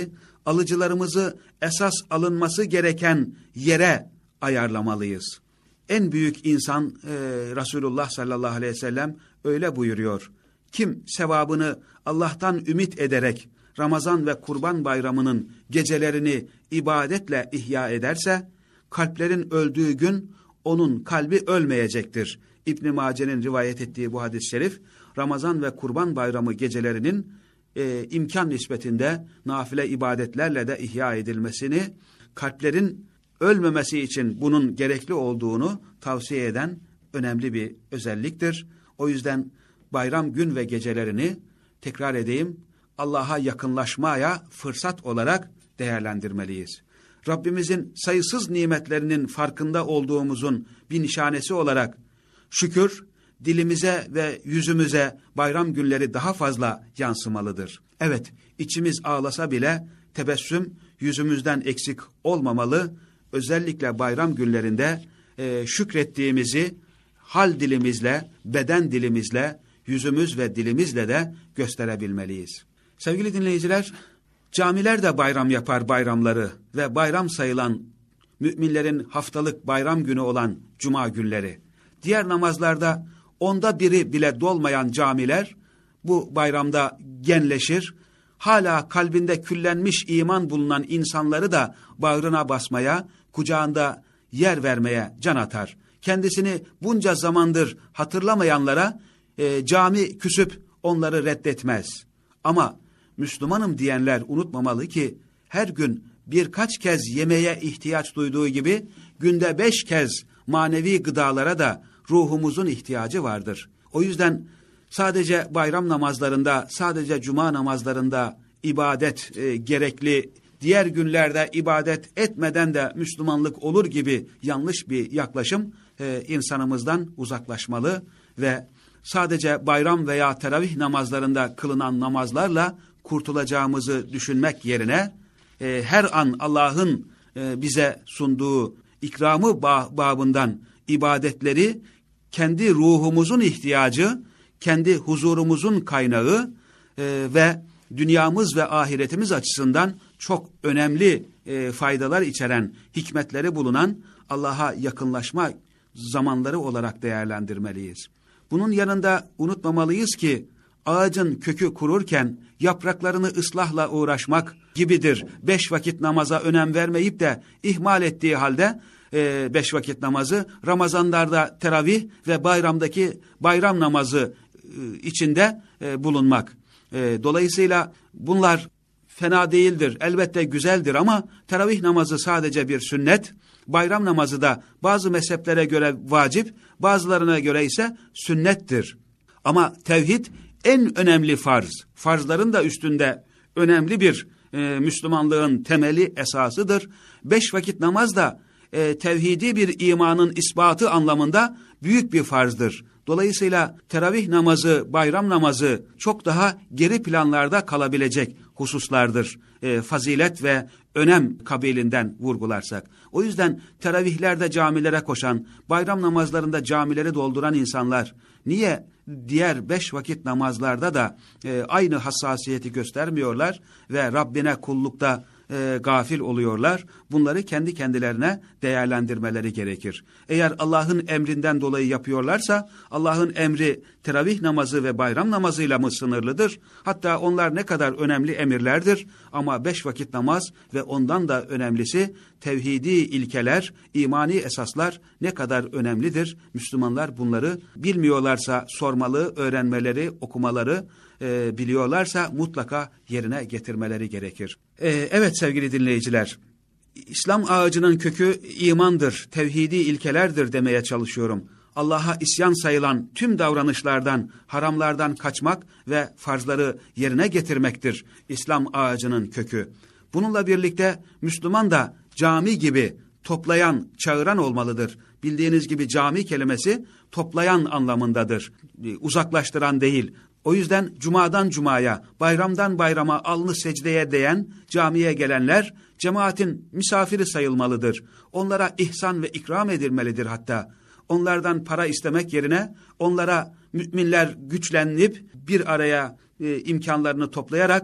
alıcılarımızı esas alınması gereken yere ayarlamalıyız. En büyük insan e, Resulullah sallallahu aleyhi ve sellem öyle buyuruyor. Kim sevabını Allah'tan ümit ederek Ramazan ve Kurban Bayramı'nın gecelerini ibadetle ihya ederse, kalplerin öldüğü gün onun kalbi ölmeyecektir. İbn-i Mace'nin rivayet ettiği bu hadis-i şerif, Ramazan ve Kurban Bayramı gecelerinin e, imkan nispetinde nafile ibadetlerle de ihya edilmesini, kalplerin ölmemesi için bunun gerekli olduğunu tavsiye eden önemli bir özelliktir. O yüzden bayram gün ve gecelerini, tekrar edeyim, Allah'a yakınlaşmaya fırsat olarak değerlendirmeliyiz. Rabbimizin sayısız nimetlerinin farkında olduğumuzun bir nişanesi olarak şükür, dilimize ve yüzümüze bayram günleri daha fazla yansımalıdır. Evet, içimiz ağlasa bile tebessüm yüzümüzden eksik olmamalı. Özellikle bayram günlerinde e, şükrettiğimizi hal dilimizle, beden dilimizle, yüzümüz ve dilimizle de gösterebilmeliyiz. Sevgili dinleyiciler, camiler de bayram yapar bayramları ve bayram sayılan müminlerin haftalık bayram günü olan cuma günleri. Diğer namazlarda onda biri bile dolmayan camiler bu bayramda genleşir. Hala kalbinde küllenmiş iman bulunan insanları da bağrına basmaya, kucağında yer vermeye can atar. Kendisini bunca zamandır hatırlamayanlara e, cami küsüp onları reddetmez. Ama Müslümanım diyenler unutmamalı ki her gün birkaç kez yemeğe ihtiyaç duyduğu gibi günde beş kez manevi gıdalara da ruhumuzun ihtiyacı vardır. O yüzden sadece bayram namazlarında, sadece cuma namazlarında ibadet e, gerekli, diğer günlerde ibadet etmeden de Müslümanlık olur gibi yanlış bir yaklaşım e, insanımızdan uzaklaşmalı ve sadece bayram veya teravih namazlarında kılınan namazlarla kurtulacağımızı düşünmek yerine e, her an Allah'ın e, bize sunduğu ikramı babından ibadetleri kendi ruhumuzun ihtiyacı, kendi huzurumuzun kaynağı e, ve dünyamız ve ahiretimiz açısından çok önemli e, faydalar içeren, hikmetleri bulunan Allah'a yakınlaşma zamanları olarak değerlendirmeliyiz. Bunun yanında unutmamalıyız ki ağacın kökü kururken yapraklarını ıslahla uğraşmak gibidir. Beş vakit namaza önem vermeyip de ihmal ettiği halde e, beş vakit namazı, Ramazanlarda teravih ve bayramdaki bayram namazı e, içinde e, bulunmak. E, dolayısıyla bunlar fena değildir, elbette güzeldir ama teravih namazı sadece bir sünnet, bayram namazı da bazı mezheplere göre vacip, bazılarına göre ise sünnettir. Ama tevhid en önemli farz, farzların da üstünde önemli bir e, Müslümanlığın temeli, esasıdır. Beş vakit namaz da e, tevhidi bir imanın ispatı anlamında büyük bir farzdır. Dolayısıyla teravih namazı, bayram namazı çok daha geri planlarda kalabilecek hususlardır. E, fazilet ve önem kabilinden vurgularsak. O yüzden teravihlerde camilere koşan, bayram namazlarında camileri dolduran insanlar niye diğer beş vakit namazlarda da e, aynı hassasiyeti göstermiyorlar ve Rabbine kullukta e, gafil oluyorlar? Bunları kendi kendilerine değerlendirmeleri gerekir. Eğer Allah'ın emrinden dolayı yapıyorlarsa Allah'ın emri teravih namazı ve bayram namazıyla mı sınırlıdır? Hatta onlar ne kadar önemli emirlerdir ama beş vakit namaz ve ondan da önemlisi tevhidi ilkeler, imani esaslar ne kadar önemlidir? Müslümanlar bunları bilmiyorlarsa sormalı, öğrenmeleri, okumaları, e, biliyorlarsa mutlaka yerine getirmeleri gerekir. E, evet sevgili dinleyiciler, İslam ağacının kökü imandır, tevhidi ilkelerdir demeye çalışıyorum. Allah'a isyan sayılan tüm davranışlardan, haramlardan kaçmak ve farzları yerine getirmektir İslam ağacının kökü. Bununla birlikte Müslüman da cami gibi toplayan, çağıran olmalıdır. Bildiğiniz gibi cami kelimesi toplayan anlamındadır, uzaklaştıran değil. O yüzden cumadan cumaya, bayramdan bayrama alnı secdeye değen camiye gelenler cemaatin misafiri sayılmalıdır. Onlara ihsan ve ikram edilmelidir hatta. Onlardan para istemek yerine onlara müminler güçlenip bir araya e, imkanlarını toplayarak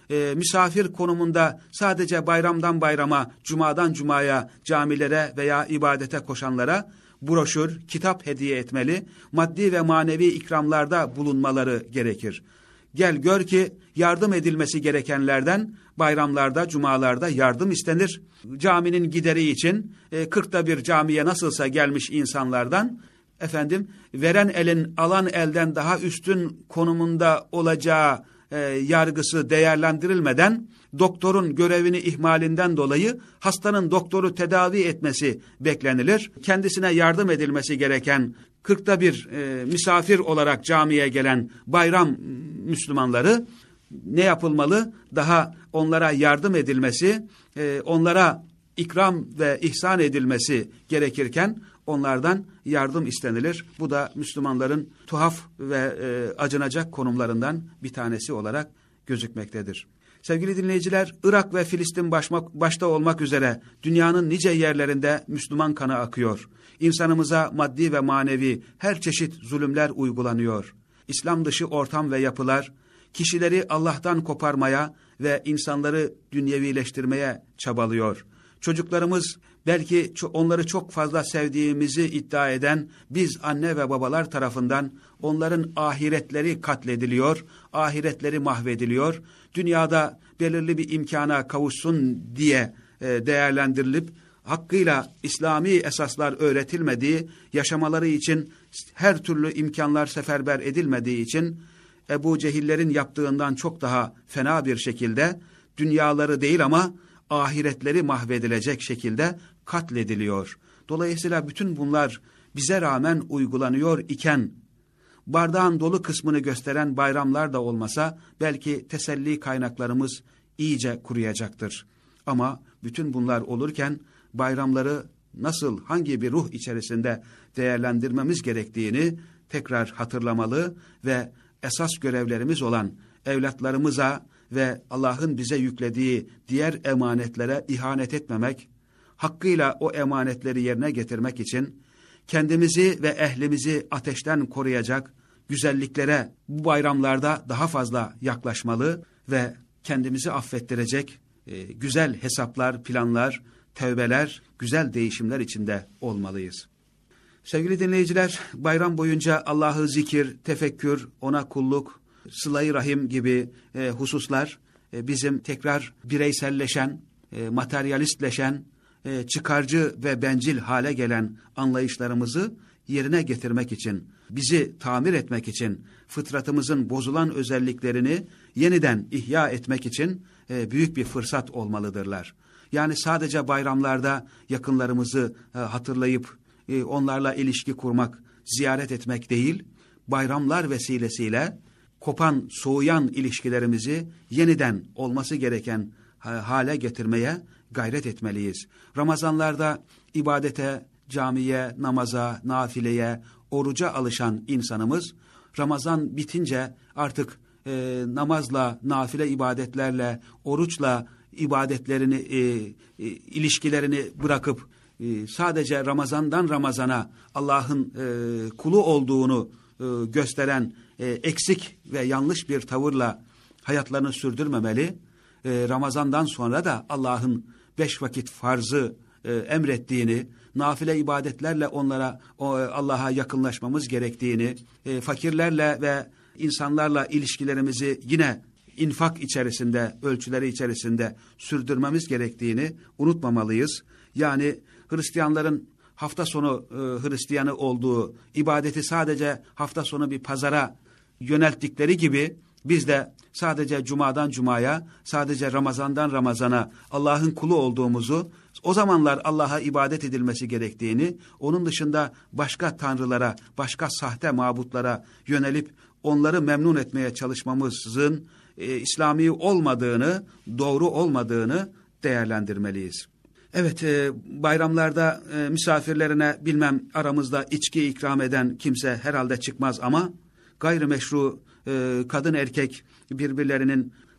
e, misafir konumunda sadece bayramdan bayrama, cumadan cumaya, camilere veya ibadete koşanlara broşür, kitap hediye etmeli, maddi ve manevi ikramlarda bulunmaları gerekir. Gel gör ki yardım edilmesi gerekenlerden bayramlarda, cumalarda yardım istenir. Caminin gideri için e, kırkta bir camiye nasılsa gelmiş insanlardan efendim veren elin alan elden daha üstün konumunda olacağı e, yargısı değerlendirilmeden doktorun görevini ihmalinden dolayı hastanın doktoru tedavi etmesi beklenilir. Kendisine yardım edilmesi gereken kırkta bir e, misafir olarak camiye gelen bayram Müslümanları ne yapılmalı? Daha onlara yardım edilmesi, e, onlara ikram ve ihsan edilmesi gerekirken onlardan yardım istenilir. Bu da Müslümanların tuhaf ve e, acınacak konumlarından bir tanesi olarak gözükmektedir. Sevgili dinleyiciler, Irak ve Filistin başma, başta olmak üzere dünyanın nice yerlerinde Müslüman kanı akıyor. İnsanımıza maddi ve manevi her çeşit zulümler uygulanıyor. İslam dışı ortam ve yapılar kişileri Allah'tan koparmaya ve insanları dünyevileştirmeye çabalıyor. Çocuklarımız belki onları çok fazla sevdiğimizi iddia eden biz anne ve babalar tarafından onların ahiretleri katlediliyor, ahiretleri mahvediliyor. Dünyada belirli bir imkana kavuşsun diye değerlendirilip hakkıyla İslami esaslar öğretilmediği, yaşamaları için her türlü imkanlar seferber edilmediği için Ebu Cehillerin yaptığından çok daha fena bir şekilde dünyaları değil ama ahiretleri mahvedilecek şekilde katlediliyor. Dolayısıyla bütün bunlar bize rağmen uygulanıyor iken bardağın dolu kısmını gösteren bayramlar da olmasa belki teselli kaynaklarımız iyice kuruyacaktır. Ama bütün bunlar olurken bayramları nasıl, hangi bir ruh içerisinde değerlendirmemiz gerektiğini tekrar hatırlamalı ve esas görevlerimiz olan evlatlarımıza ve Allah'ın bize yüklediği diğer emanetlere ihanet etmemek, hakkıyla o emanetleri yerine getirmek için kendimizi ve ehlimizi ateşten koruyacak güzelliklere bu bayramlarda daha fazla yaklaşmalı ve kendimizi affettirecek e, güzel hesaplar, planlar, tevbeler, güzel değişimler içinde olmalıyız. Sevgili dinleyiciler, bayram boyunca Allah'ı zikir, tefekkür, ona kulluk, sıla-i rahim gibi e, hususlar e, bizim tekrar bireyselleşen, e, materyalistleşen, e, çıkarcı ve bencil hale gelen anlayışlarımızı yerine getirmek için, bizi tamir etmek için, fıtratımızın bozulan özelliklerini yeniden ihya etmek için e, büyük bir fırsat olmalıdırlar. Yani sadece bayramlarda yakınlarımızı e, hatırlayıp e, onlarla ilişki kurmak, ziyaret etmek değil, bayramlar vesilesiyle kopan, soğuyan ilişkilerimizi yeniden olması gereken hale getirmeye gayret etmeliyiz. Ramazanlarda ibadete, camiye, namaza, nafileye, oruca alışan insanımız, Ramazan bitince artık e, namazla, nafile ibadetlerle, oruçla ibadetlerini, e, e, ilişkilerini bırakıp e, sadece Ramazandan Ramazana Allah'ın e, kulu olduğunu e, gösteren e, eksik ve yanlış bir tavırla hayatlarını sürdürmemeli. E, Ramazandan sonra da Allah'ın beş vakit farzı e, emrettiğini, nafile ibadetlerle onlara Allah'a yakınlaşmamız gerektiğini, e, fakirlerle ve insanlarla ilişkilerimizi yine infak içerisinde, ölçüleri içerisinde sürdürmemiz gerektiğini unutmamalıyız. Yani Hristiyanların hafta sonu e, Hristiyanı olduğu, ibadeti sadece hafta sonu bir pazara yönelttikleri gibi biz de sadece cumadan cumaya, sadece Ramazandan Ramazana Allah'ın kulu olduğumuzu, o zamanlar Allah'a ibadet edilmesi gerektiğini, onun dışında başka tanrılara, başka sahte mabutlara yönelip onları memnun etmeye çalışmamızın e, İslami olmadığını, doğru olmadığını değerlendirmeliyiz. Evet, e, bayramlarda e, misafirlerine bilmem aramızda içki ikram eden kimse herhalde çıkmaz ama gayrimeşru e, kadın erkek birbirlerinin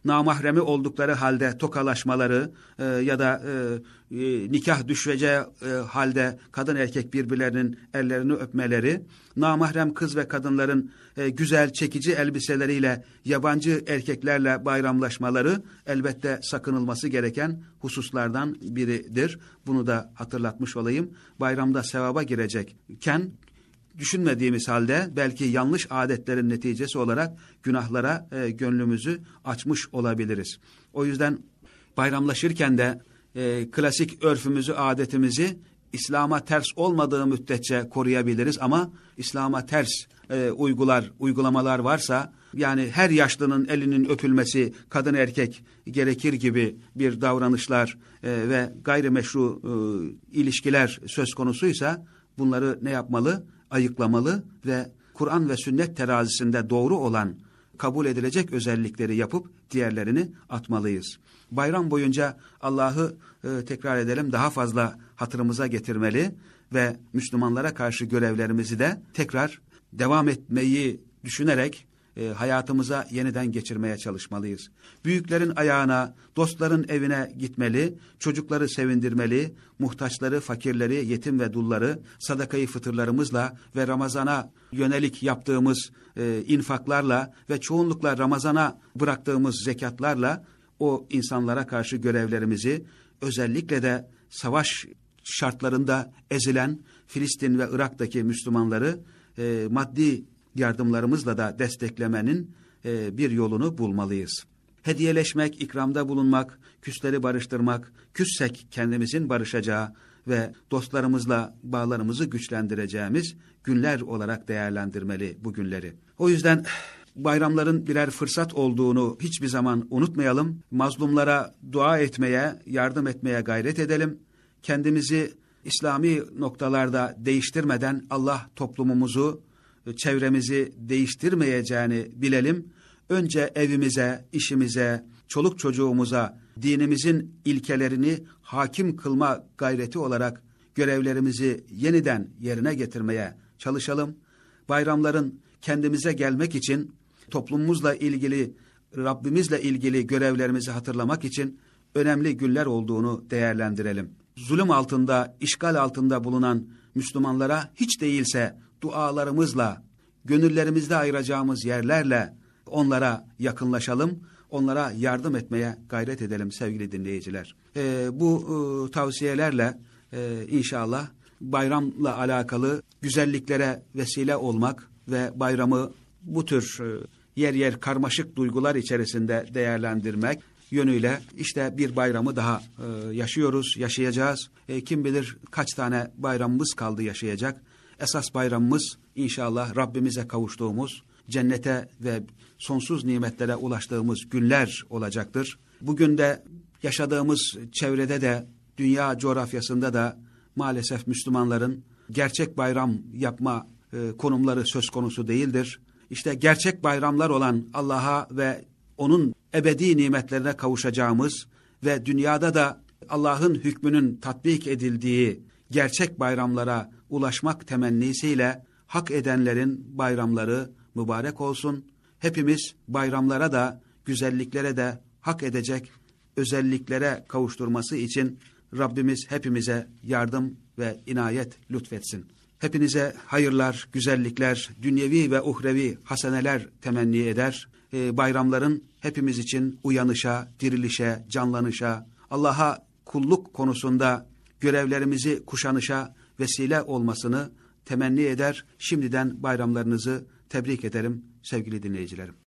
namahremi oldukları halde tokalaşmaları e, ya da e, e, nikah düşeceği e, halde kadın erkek birbirlerinin ellerini öpmeleri, namahrem kız ve kadınların e, güzel çekici elbiseleriyle yabancı erkeklerle bayramlaşmaları elbette sakınılması gereken hususlardan biridir. Bunu da hatırlatmış olayım. Bayramda sevaba girecekken düşünmediğimiz halde belki yanlış adetlerin neticesi olarak günahlara e, gönlümüzü açmış olabiliriz. O yüzden bayramlaşırken de e, klasik örfümüzü, adetimizi İslam'a ters olmadığı müddetçe koruyabiliriz ama İslam'a ters e, uygular, uygulamalar varsa, yani her yaşlının elinin öpülmesi kadın erkek gerekir gibi bir davranışlar e, ve gayrimeşru e, ilişkiler söz konusuysa bunları ne yapmalı? Ayıklamalı ve Kur'an ve sünnet terazisinde doğru olan, kabul edilecek özellikleri yapıp diğerlerini atmalıyız. Bayram boyunca Allah'ı e, tekrar edelim, daha fazla hatırımıza getirmeli ve Müslümanlara karşı görevlerimizi de tekrar devam etmeyi düşünerek e, hayatımıza yeniden geçirmeye çalışmalıyız. Büyüklerin ayağına, dostların evine gitmeli, çocukları sevindirmeli, muhtaçları, fakirleri, yetim ve dulları sadakayı fıtırlarımızla ve Ramazan'a yönelik yaptığımız e, infaklarla ve çoğunlukla Ramazan'a bıraktığımız zekatlarla o insanlara karşı görevlerimizi, özellikle de savaş şartlarında ezilen Filistin ve Irak'taki Müslümanları e, maddi yardımlarımızla da desteklemenin e, bir yolunu bulmalıyız. Hediyeleşmek, ikramda bulunmak, küsleri barıştırmak, küssek kendimizin barışacağı ve dostlarımızla bağlarımızı güçlendireceğimiz günler olarak değerlendirmeli bu günleri. O yüzden bayramların birer fırsat olduğunu hiçbir zaman unutmayalım. Mazlumlara dua etmeye, yardım etmeye gayret edelim. Kendimizi İslami noktalarda değiştirmeden Allah toplumumuzu, çevremizi değiştirmeyeceğini bilelim. Önce evimize, işimize, çoluk çocuğumuza dinimizin ilkelerini hakim kılma gayreti olarak görevlerimizi yeniden yerine getirmeye çalışalım. Bayramların kendimize gelmek için, toplumumuzla ilgili, Rabbimizle ilgili görevlerimizi hatırlamak için önemli günler olduğunu değerlendirelim. Zulüm altında, işgal altında bulunan Müslümanlara hiç değilse dualarımızla, gönüllerimizde ayıracağımız yerlerle onlara yakınlaşalım, onlara yardım etmeye gayret edelim sevgili dinleyiciler. Ee, bu e, tavsiyelerle e, inşallah bayramla alakalı güzelliklere vesile olmak ve bayramı bu tür e, yer yer karmaşık duygular içerisinde değerlendirmek yönüyle işte bir bayramı daha e, yaşıyoruz, yaşayacağız. E, kim bilir kaç tane bayramımız kaldı yaşayacak. Esas bayramımız inşallah Rabbimize kavuştuğumuz, cennete ve sonsuz nimetlere ulaştığımız günler olacaktır. Bugün de yaşadığımız çevrede de, dünya coğrafyasında da maalesef Müslümanların gerçek bayram yapma e, konumları söz konusu değildir. İşte gerçek bayramlar olan Allah'a ve onun ebedi nimetlerine kavuşacağımız ve dünyada da Allah'ın hükmünün tatbik edildiği gerçek bayramlara ulaşmak temennisiyle hak edenlerin bayramları mübarek olsun. Hepimiz bayramlara da, güzelliklere de hak edecek özelliklere kavuşturması için Rabbimiz hepimize yardım ve inayet lütfetsin. Hepinize hayırlar, güzellikler, dünyevi ve uhrevi haseneler temenni eder. Ee, bayramların hepimiz için uyanışa, dirilişe, canlanışa, Allah'a kulluk konusunda görevlerimizi kuşanışa vesile olmasını temenni eder. Şimdiden bayramlarınızı tebrik ederim sevgili dinleyicilerim.